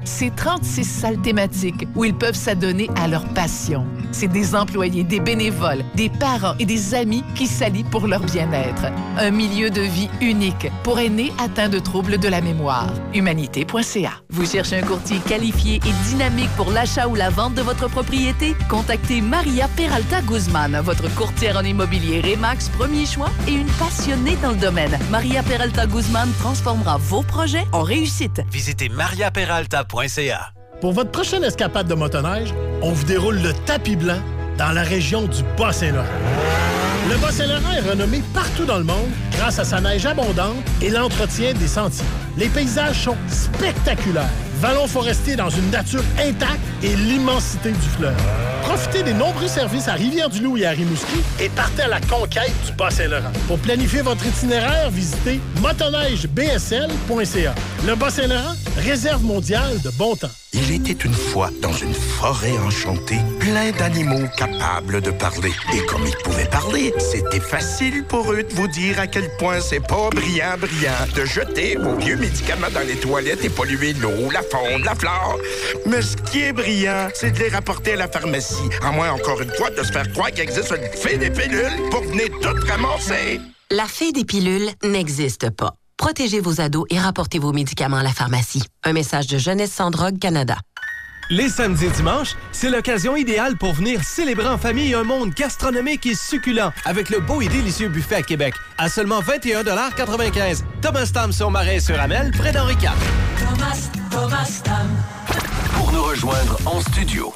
c'est 36 salles thématiques où ils peuvent s'adonner à leur passion. C'est des employés, des bénévoles, des parents et des amis qui s'allient pour leur bien-être. Un milieu de vie unique pour aînés atteints de troubles de la mémoire. Humanité.ca. Vous cherchez un courtier qualifié et dynamique pour l'achat ou la vente de votre propriété? Contactez Maria Peralta Guzman, votre courtière en immobilier Remax premier choix et une passionnée dans le domaine. Maria Peralta Guzman transformera vos projets en réussite. Visitez mariaperalta.ca. Pour votre prochaine escapade de motoneige, on vous déroule le tapis blanc dans la région du Bas-Saint-Laurent. Le Bas-Saint-Laurent est renommé partout dans le monde grâce à sa neige abondante et l'entretien des sentiers. Les paysages sont spectaculaires. Vallons forestiers dans une nature intacte et l'immensité du fleuve. Profitez des nombreux services à Rivière-du-Loup et à Rimouski et partez à la conquête du Bas-Saint-Laurent. Pour planifier votre itinéraire, visitez motoneigebsl.ca. Le Bas-Saint-Laurent, réserve mondiale de bon temps. Il était une fois dans une forêt enchantée, plein d'animaux capables de parler. Et comme ils pouvaient parler, c'était facile pour eux de vous dire à quel point c'est pas brillant de jeter vos vieux médicaments dans les toilettes et polluer l'eau, la faune, la flore. Mais ce qui est brillant, c'est de les rapporter à la pharmacie. À moins, encore une fois, de se faire croire qu'il existe une fée des pilules pour venir tout ramasser. La fée des pilules n'existe pas. Protégez vos ados et rapportez vos médicaments à la pharmacie. Un message de Jeunesse sans drogue Canada. Les samedis et dimanches, c'est l'occasion idéale pour venir célébrer en famille un monde gastronomique et succulent avec le beau et délicieux buffet à Québec. À seulement 21,95 $. Thomas Tam sur Marais sur Amel, près d'Henri IV. Thomas Tam. Pour nous rejoindre en studio,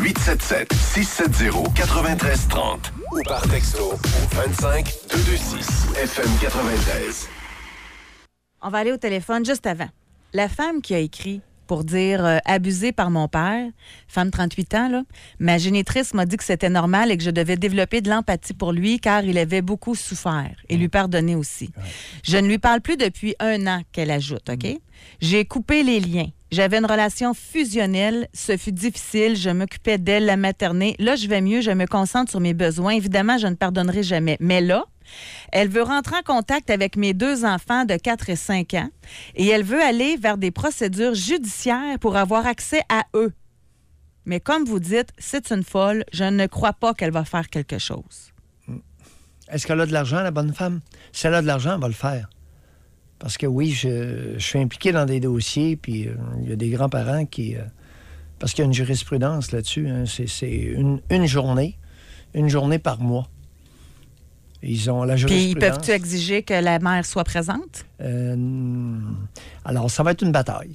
1-877-670-9330 ou par texto au 25-226 FM 93. On va aller au téléphone juste avant. La femme qui a écrit pour dire abusée par mon père, femme 38 ans, là, ma génitrice m'a dit que c'était normal et que je devais développer de l'empathie pour lui car il avait beaucoup souffert et lui pardonner aussi. Je ne lui parle plus depuis 1 an, qu'elle ajoute, OK? J'ai coupé les liens. J'avais une relation fusionnelle. Ce fut difficile. Je m'occupais d'elle, la materner. Là, je vais mieux. Je me concentre sur mes besoins. Évidemment, je ne pardonnerai jamais. Mais là, elle veut rentrer en contact avec mes 2 enfants de 4 et 5 ans et elle veut aller vers des procédures judiciaires pour avoir accès à eux. Mais comme vous dites, c'est une folle. Je ne crois pas qu'elle va faire quelque chose. Est-ce qu'elle a de l'argent, la bonne femme? Si elle a de l'argent, elle va le faire. Parce que oui, je suis impliqué dans des dossiers, puis il y a des grands-parents qui... parce qu'il y a une jurisprudence là-dessus. Hein, c'est une journée par mois. Ils ont la jurisprudence. Puis peuvent-tu exiger que la mère soit présente? Alors, ça va être une bataille.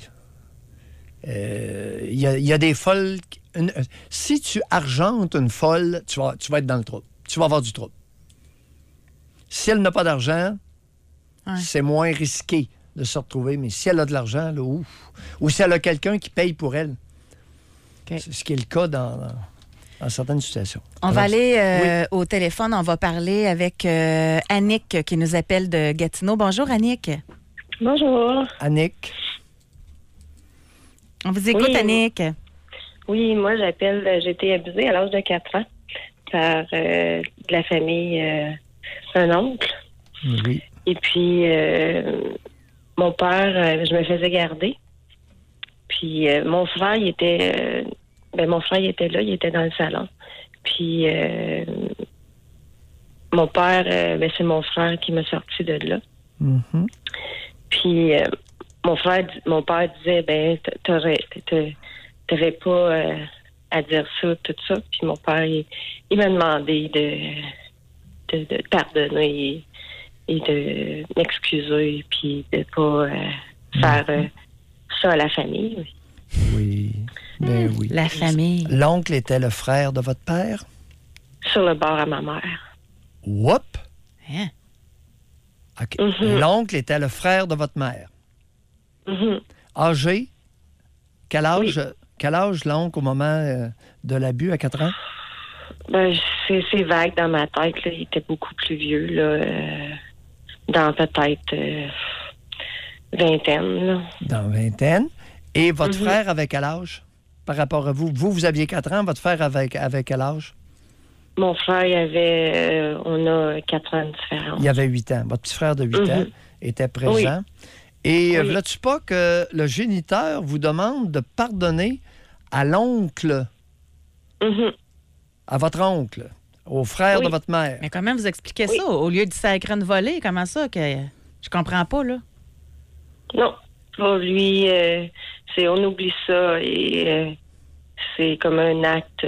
Il y a des folles... si tu argentes une folle, tu vas être dans le trouble. Tu vas avoir du trouble. Si elle n'a pas d'argent... Ouais. C'est moins risqué de se retrouver. Mais si elle a de l'argent, là, ou si elle a quelqu'un qui paye pour elle, okay. C'est ce qui est le cas dans certaines situations. On va aller au téléphone. On va parler avec Annick qui nous appelle de Gatineau. Bonjour, Annick. Bonjour. Annick. On vous écoute, oui. Annick. Oui, moi, j'ai été abusée à l'âge de 4 ans par de la famille d'un oncle. Oui. Et puis, mon père, je me faisais garder. Puis, mon frère, il était là, il était dans le salon. Puis, mon père, c'est mon frère qui m'a sorti de là. Mm-hmm. Puis, mon père disait, t'avais pas à dire ça, tout ça. Puis, mon père, il m'a demandé de pardonner et de m'excuser, puis de pas faire ça à la famille. Oui. Ben oui. La famille. L'oncle était le frère de votre père? Sur le bord à ma mère. Whoop! Hein? OK. Mm-hmm. L'oncle était le frère de votre mère? Mm-hmm. Âgé? Quel âge, oui. Quel âge l'oncle au moment de l'abus à 4 ans? C'est vague dans ma tête. Là. Il était beaucoup plus vieux, là, dans peut-être vingtaine. Là. Dans vingtaine. Et votre frère avait quel âge par rapport à vous? Vous aviez 4 ans. Votre frère avait quel âge? Mon frère, il avait... on a 4 ans de différence. Il avait 8 ans. Votre petit frère de 8 ans était présent. Oui. Et veux-tu pas que le géniteur vous demande de pardonner à l'oncle, à votre oncle, au frère de votre mère? Mais comment vous expliquez ça? Au lieu de sacrer une volée, comment ça? Que je comprends pas, là. Non. Pour lui, on oublie ça et c'est comme un acte.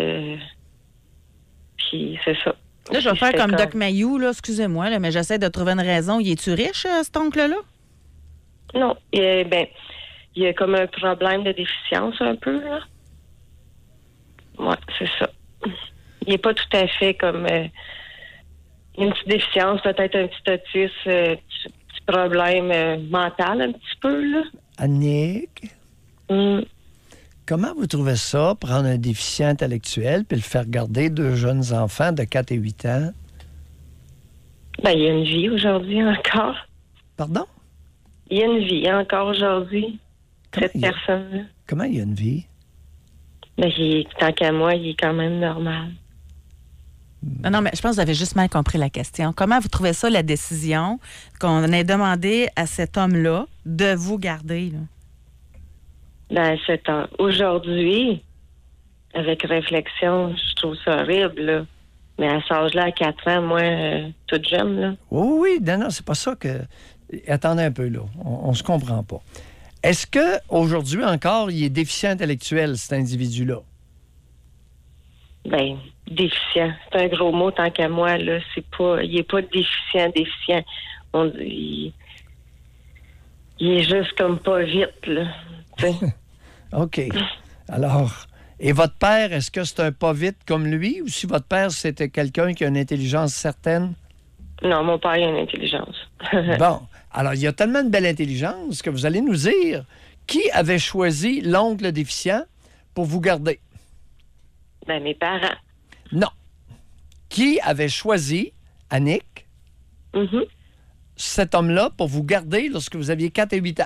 Puis c'est ça. Là, je vais faire comme Doc Mayou, là, excusez-moi, là, mais j'essaie de trouver une raison. Il est-tu riche, cet oncle-là? Non. Il y a comme un problème de déficience un peu, là. Oui, c'est ça. Il n'est pas tout à fait comme une petite déficience, peut-être un petit autisme, petit problème mental un petit peu, là. Annick, comment vous trouvez ça, prendre un déficient intellectuel puis le faire garder 2 jeunes enfants de 4 et 8 ans? Ben, il y a une vie aujourd'hui encore. Pardon? Il y a une vie encore aujourd'hui, cette personne-là. Comment il y a une vie? Ben, tant qu'à moi, il est quand même normal. Non, mais je pense que vous avez juste mal compris la question. Comment vous trouvez ça, la décision qu'on ait demandé à cet homme-là de vous garder, là? Ben, aujourd'hui, avec réflexion, je trouve ça horrible, là. Mais à cet âge-là, à 4 ans, moi, toute jeune, là. Oui, non, c'est pas ça que... Attendez un peu, là. On se comprend pas. Est-ce qu'aujourd'hui encore, il est déficient intellectuel, cet individu-là? Ben, déficient. C'est un gros mot, tant qu'à moi, là. Il est pas déficient. Il est juste comme pas vite, là. OK. Alors, et votre père, est-ce que c'est un pas vite comme lui, ou si votre père, c'était quelqu'un qui a une intelligence certaine? Non, mon père, il a une intelligence. Bon. Alors, il y a tellement de belle intelligence que vous allez nous dire qui avait choisi l'oncle déficient pour vous garder. Ben, mes parents. Non. Qui avait choisi, Annick, cet homme-là pour vous garder lorsque vous aviez 4 et 8 ans?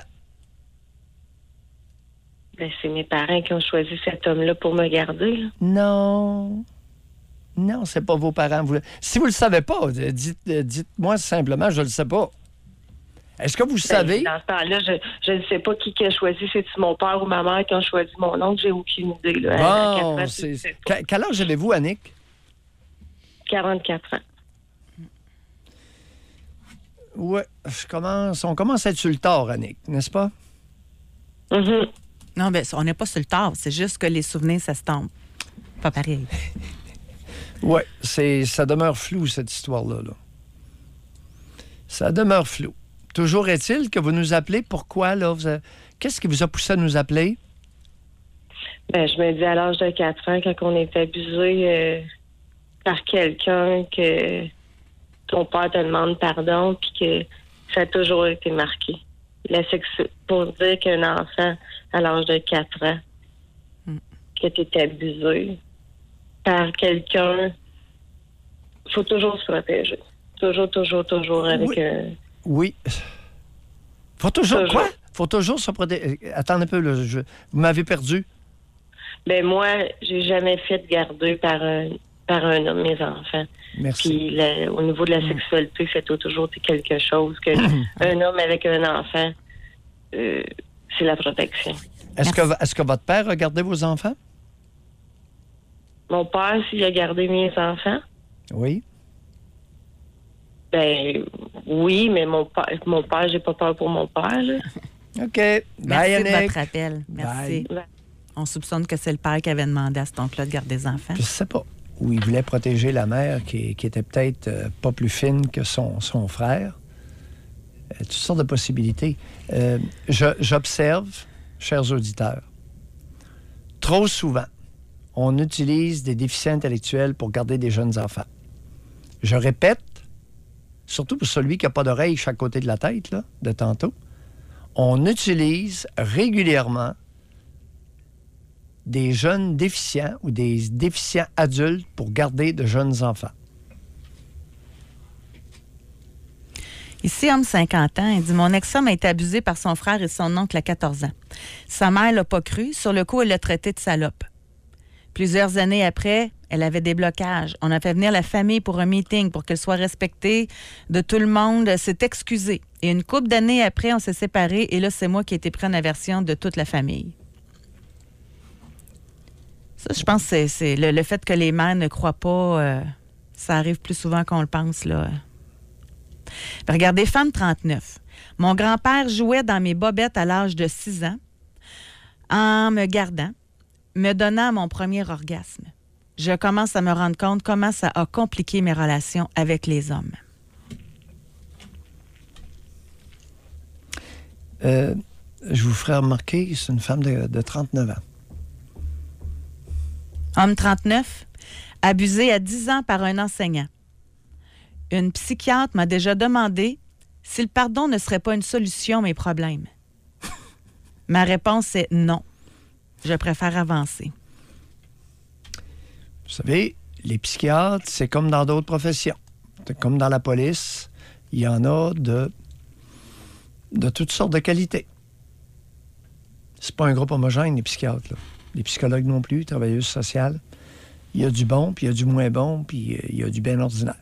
Ben, c'est mes parents qui ont choisi cet homme-là pour me garder, là. Non. Non, c'est pas vos parents. Si vous le savez pas, dites-moi simplement, je le sais pas. Est-ce que vous savez? Dans ce temps-là, je ne sais pas qui a choisi. C'est-tu mon père ou ma mère qui ont choisi mon oncle? J'ai aucune idée. Là. Bon, quel âge avez-vous, Annick? 44 ans. Oui, on commence à être sur le tard, Annick, n'est-ce pas? Non, bien, on n'est pas sur le tard. C'est juste que les souvenirs, ça se tombe. Pas pareil. Oui, ça demeure flou, cette histoire-là. Là. Ça demeure flou. Toujours est-il que vous nous appelez. Pourquoi, là? Qu'est-ce qui vous a poussé à nous appeler? Ben, je me dis à l'âge de 4 ans, quand on est abusé par quelqu'un, que ton père te demande pardon, puis que ça a toujours été marqué. Pour dire qu'un enfant, à l'âge de 4 ans, que tu es abusé par quelqu'un, il faut toujours se protéger. Toujours avec un... Oui. Faut toujours quoi? Faut toujours se protéger. Attendez un peu, là, vous m'avez perdu. Ben moi, j'ai jamais fait garder par un homme mes enfants. Merci. Puis au niveau de la sexualité, c'est toujours quelque chose que un homme avec un enfant, c'est la protection. Est-ce que votre père a gardé vos enfants? Mon père, s'il a gardé mes enfants? Oui. Ben oui, mais mon père, j'ai pas peur pour mon père, là. OK. Merci de votre appel. Merci. Bye. On soupçonne que c'est le père qui avait demandé à cet oncle-là de garder des enfants. Je sais pas. Ou il voulait protéger la mère qui était peut-être pas plus fine que son frère. Toutes sortes de possibilités. J'observe, chers auditeurs, trop souvent, on utilise des déficients intellectuels pour garder des jeunes enfants. Je répète, surtout pour celui qui n'a pas d'oreille chaque côté de la tête, là, de tantôt, on utilise régulièrement des jeunes déficients ou des déficients adultes pour garder de jeunes enfants. Ici, homme 50 ans, il dit « Mon ex-homme a été abusé par son frère et son oncle à 14 ans. Sa mère l'a pas cru. Sur le coup, elle l'a traité de salope. Plusieurs années après, elle avait des blocages. On a fait venir la famille pour un meeting pour qu'elle soit respectée de tout le monde. Elle s'est excusée. Et une couple d'années après, on s'est séparés. Et là, c'est moi qui ai été pris en aversion de toute la famille. Ça, je pense que c'est le fait que les mères ne croient pas. Ça arrive plus souvent qu'on le pense, là. Regardez, femme 39. Mon grand-père jouait dans mes bobettes à l'âge de 6 ans en me gardant, me donnant mon premier orgasme. Je commence à me rendre compte comment ça a compliqué mes relations avec les hommes. Je vous ferai remarquer, c'est une femme de 39 ans. Homme 39, abusé à 10 ans par un enseignant. Une psychiatre m'a déjà demandé si le pardon ne serait pas une solution à mes problèmes. Ma réponse est non. Je préfère avancer. Vous savez, les psychiatres, c'est comme dans d'autres professions. C'est comme dans la police. Il y en a de toutes sortes de qualités. C'est pas un groupe homogène, les psychiatres, là. Les psychologues non plus, travailleuses sociales. Il y a du bon, puis il y a du moins bon, puis il y a du bien ordinaire.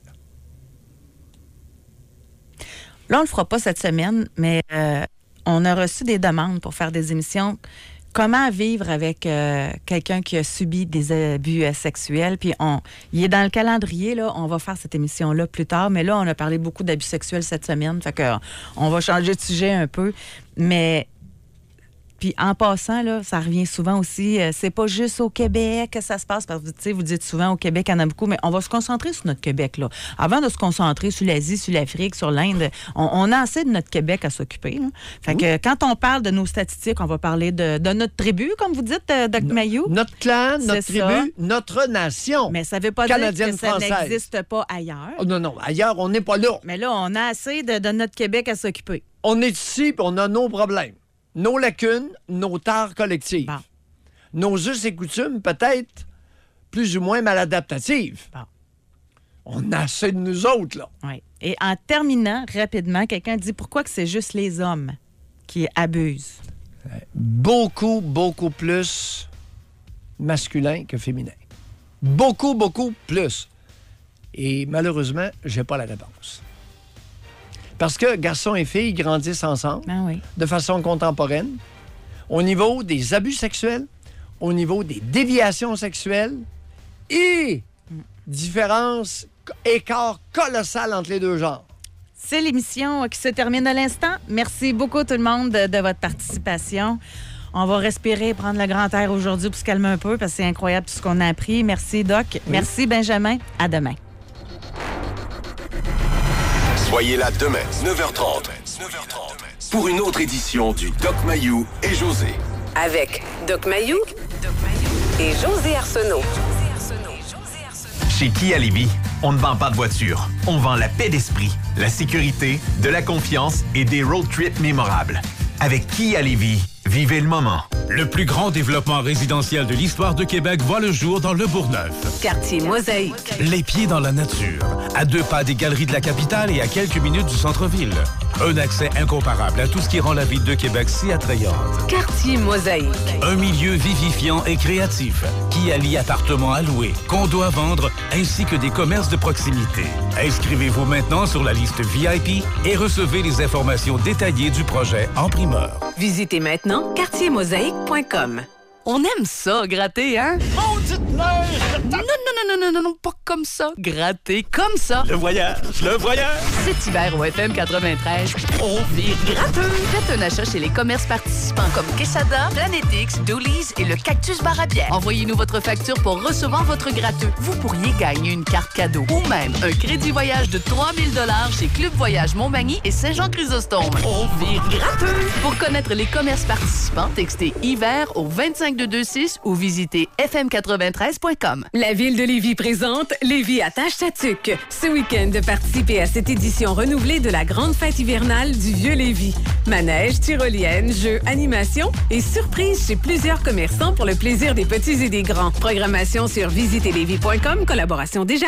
Là, on ne le fera pas cette semaine, mais on a reçu des demandes pour faire des émissions. Comment vivre avec quelqu'un qui a subi des abus sexuels? Puis il est dans le calendrier, là. On va faire cette émission-là plus tard. Mais là, on a parlé beaucoup d'abus sexuels cette semaine. Fait que on va changer de sujet un peu. Mais puis en passant, là, ça revient souvent aussi. C'est pas juste au Québec que ça se passe. Parce que, tu sais, vous dites souvent au Québec, il y en a beaucoup. Mais on va se concentrer sur notre Québec, là. Avant de se concentrer sur l'Asie, sur l'Afrique, sur l'Inde, on a assez de notre Québec à s'occuper, là. Fait que quand on parle de nos statistiques, on va parler de notre tribu, comme vous dites, Doc Mayou. Notre clan, notre tribu, notre nation. Mais ça ne veut pas dire que ça n'existe pas ailleurs. Oh, non, ailleurs, on n'est pas là. Mais là, on a assez de notre Québec à s'occuper. On est ici et on a nos problèmes. Nos lacunes, nos tares collectives. Bon. Nos us et coutumes, peut-être plus ou moins maladaptatives. Bon. On a assez de nous autres, là. Oui. Et en terminant, rapidement, quelqu'un dit pourquoi que c'est juste les hommes qui abusent? Beaucoup, beaucoup plus masculin que féminin. Beaucoup, beaucoup plus. Et malheureusement, j'ai pas la réponse. Parce que garçons et filles grandissent ensemble, de façon contemporaine, au niveau des abus sexuels, au niveau des déviations sexuelles et différence, écart colossal entre les deux genres. C'est l'émission qui se termine à l'instant. Merci beaucoup tout le monde de votre participation. On va respirer, prendre le grand air aujourd'hui pour se calmer un peu parce que c'est incroyable tout ce qu'on a appris. Merci Doc. Oui. Merci Benjamin. À demain. Soyez là demain, 9h30, pour une autre édition du Doc Mayou et José. Avec Doc Mayou et José Arsenault. Chez Kia Lévis, on ne vend pas de voiture. On vend la paix d'esprit, la sécurité, de la confiance et des road trips mémorables. Avec Kia Lévis, vivez le moment. Le plus grand développement résidentiel de l'histoire de Québec voit le jour dans le Bourgneuf. Quartier Mosaïque. Les pieds dans la nature. À 2 pas des galeries de la capitale et à quelques minutes du centre-ville. Un accès incomparable à tout ce qui rend la ville de Québec si attrayante. Quartier Mosaïque. Un milieu vivifiant et créatif qui allie appartements à louer, condos à vendre ainsi que des commerces de proximité. Inscrivez-vous maintenant sur la liste VIP et recevez les informations détaillées du projet en primeur. Visitez maintenant quartiermosaïque.com. On aime ça, gratter, hein? Non, pas comme ça. Gratter comme ça. Le voyage. Cet hiver au FM 93, on vire gratteux. Faites un achat chez les commerces participants comme Quesada, Planet X, Doolies et le Cactus Bar à bière. Envoyez-nous votre facture pour recevoir votre gratteux. Vous pourriez gagner une carte cadeau ou même un crédit voyage de 3000 $ chez Club Voyage Montmagny et Saint-Jean-Chrysostome. On vire gratteux. Pour connaître les commerces participants, textez hiver au 25226 ou visitez fm93.com. La Ville de Lévis présente Lévis attache ta tuque. Ce week-end, participez à cette édition renouvelée de la grande fête hivernale du Vieux-Lévis. Manège, tyrolienne, jeux, animation et surprise chez plusieurs commerçants pour le plaisir des petits et des grands. Programmation sur visitezlévis.com, collaboration Desjardins.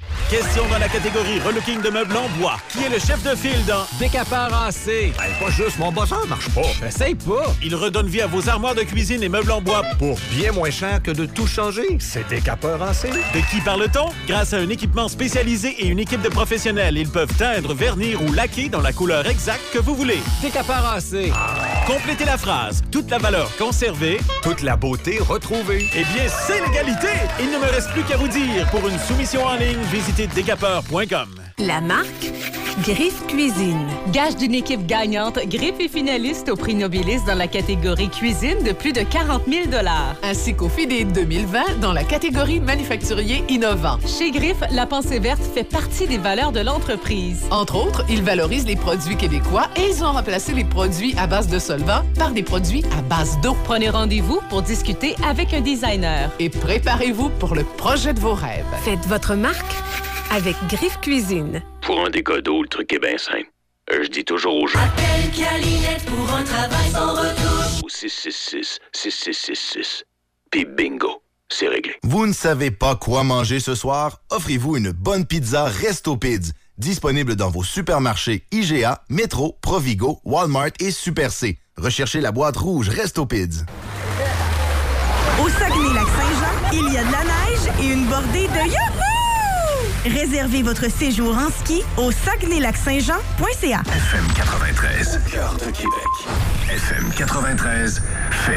Question dans la catégorie relooking de meubles en bois. Qui est le chef de file dans Décapeur AC? Pas juste, mon bosseur marche pas. Essaye pas. Il redonne vie à vos armoires de cuisine et meubles en bois Pour bien moins cher que de tout changer, c'est Décapeur AC. De qui parle-t-on? Grâce à un équipement spécialisé et une équipe de professionnels, ils peuvent teindre, vernir ou laquer dans la couleur exacte que vous voulez. Décapeur AC. Complétez la phrase. Toute la valeur conservée. Toute la beauté retrouvée. Eh bien, c'est l'égalité! Il ne me reste plus qu'à vous dire. Pour une soumission en ligne, visitez décapeur.com. La marque Griffe Cuisine. Gage d'une équipe gagnante, Griffe est finaliste au prix Nobilis dans la catégorie cuisine de plus de 40 000 $. Ainsi qu'au FIDE 2020 dans la catégorie manufacturier innovant. Chez Griffe, la pensée verte fait partie des valeurs de l'entreprise. Entre autres, ils valorisent les produits québécois et ils ont remplacé les produits à base de solvants par des produits à base d'eau. Prenez rendez-vous pour discuter avec un designer. Et préparez-vous pour le projet de vos rêves. Faites votre marque avec Griffe Cuisine. Pour un dégât d'eau, le truc est bien simple. Je dis toujours aux gens. Appelle Calinette pour un travail sans retouche. Au 666-6666. Puis bingo, c'est réglé. Vous ne savez pas quoi manger ce soir? Offrez-vous une bonne pizza Resto Pids. Disponible dans vos supermarchés IGA, Métro, Provigo, Walmart et Super C. Recherchez la boîte rouge Resto Pids. Au Saguenay-Lac-Saint-Jean, il y a de la neige et une bordée de youhou! Réservez votre séjour en ski au saguenaylac-saint-jean.ca. FM 93. Au cœur de Québec. FM 93 fait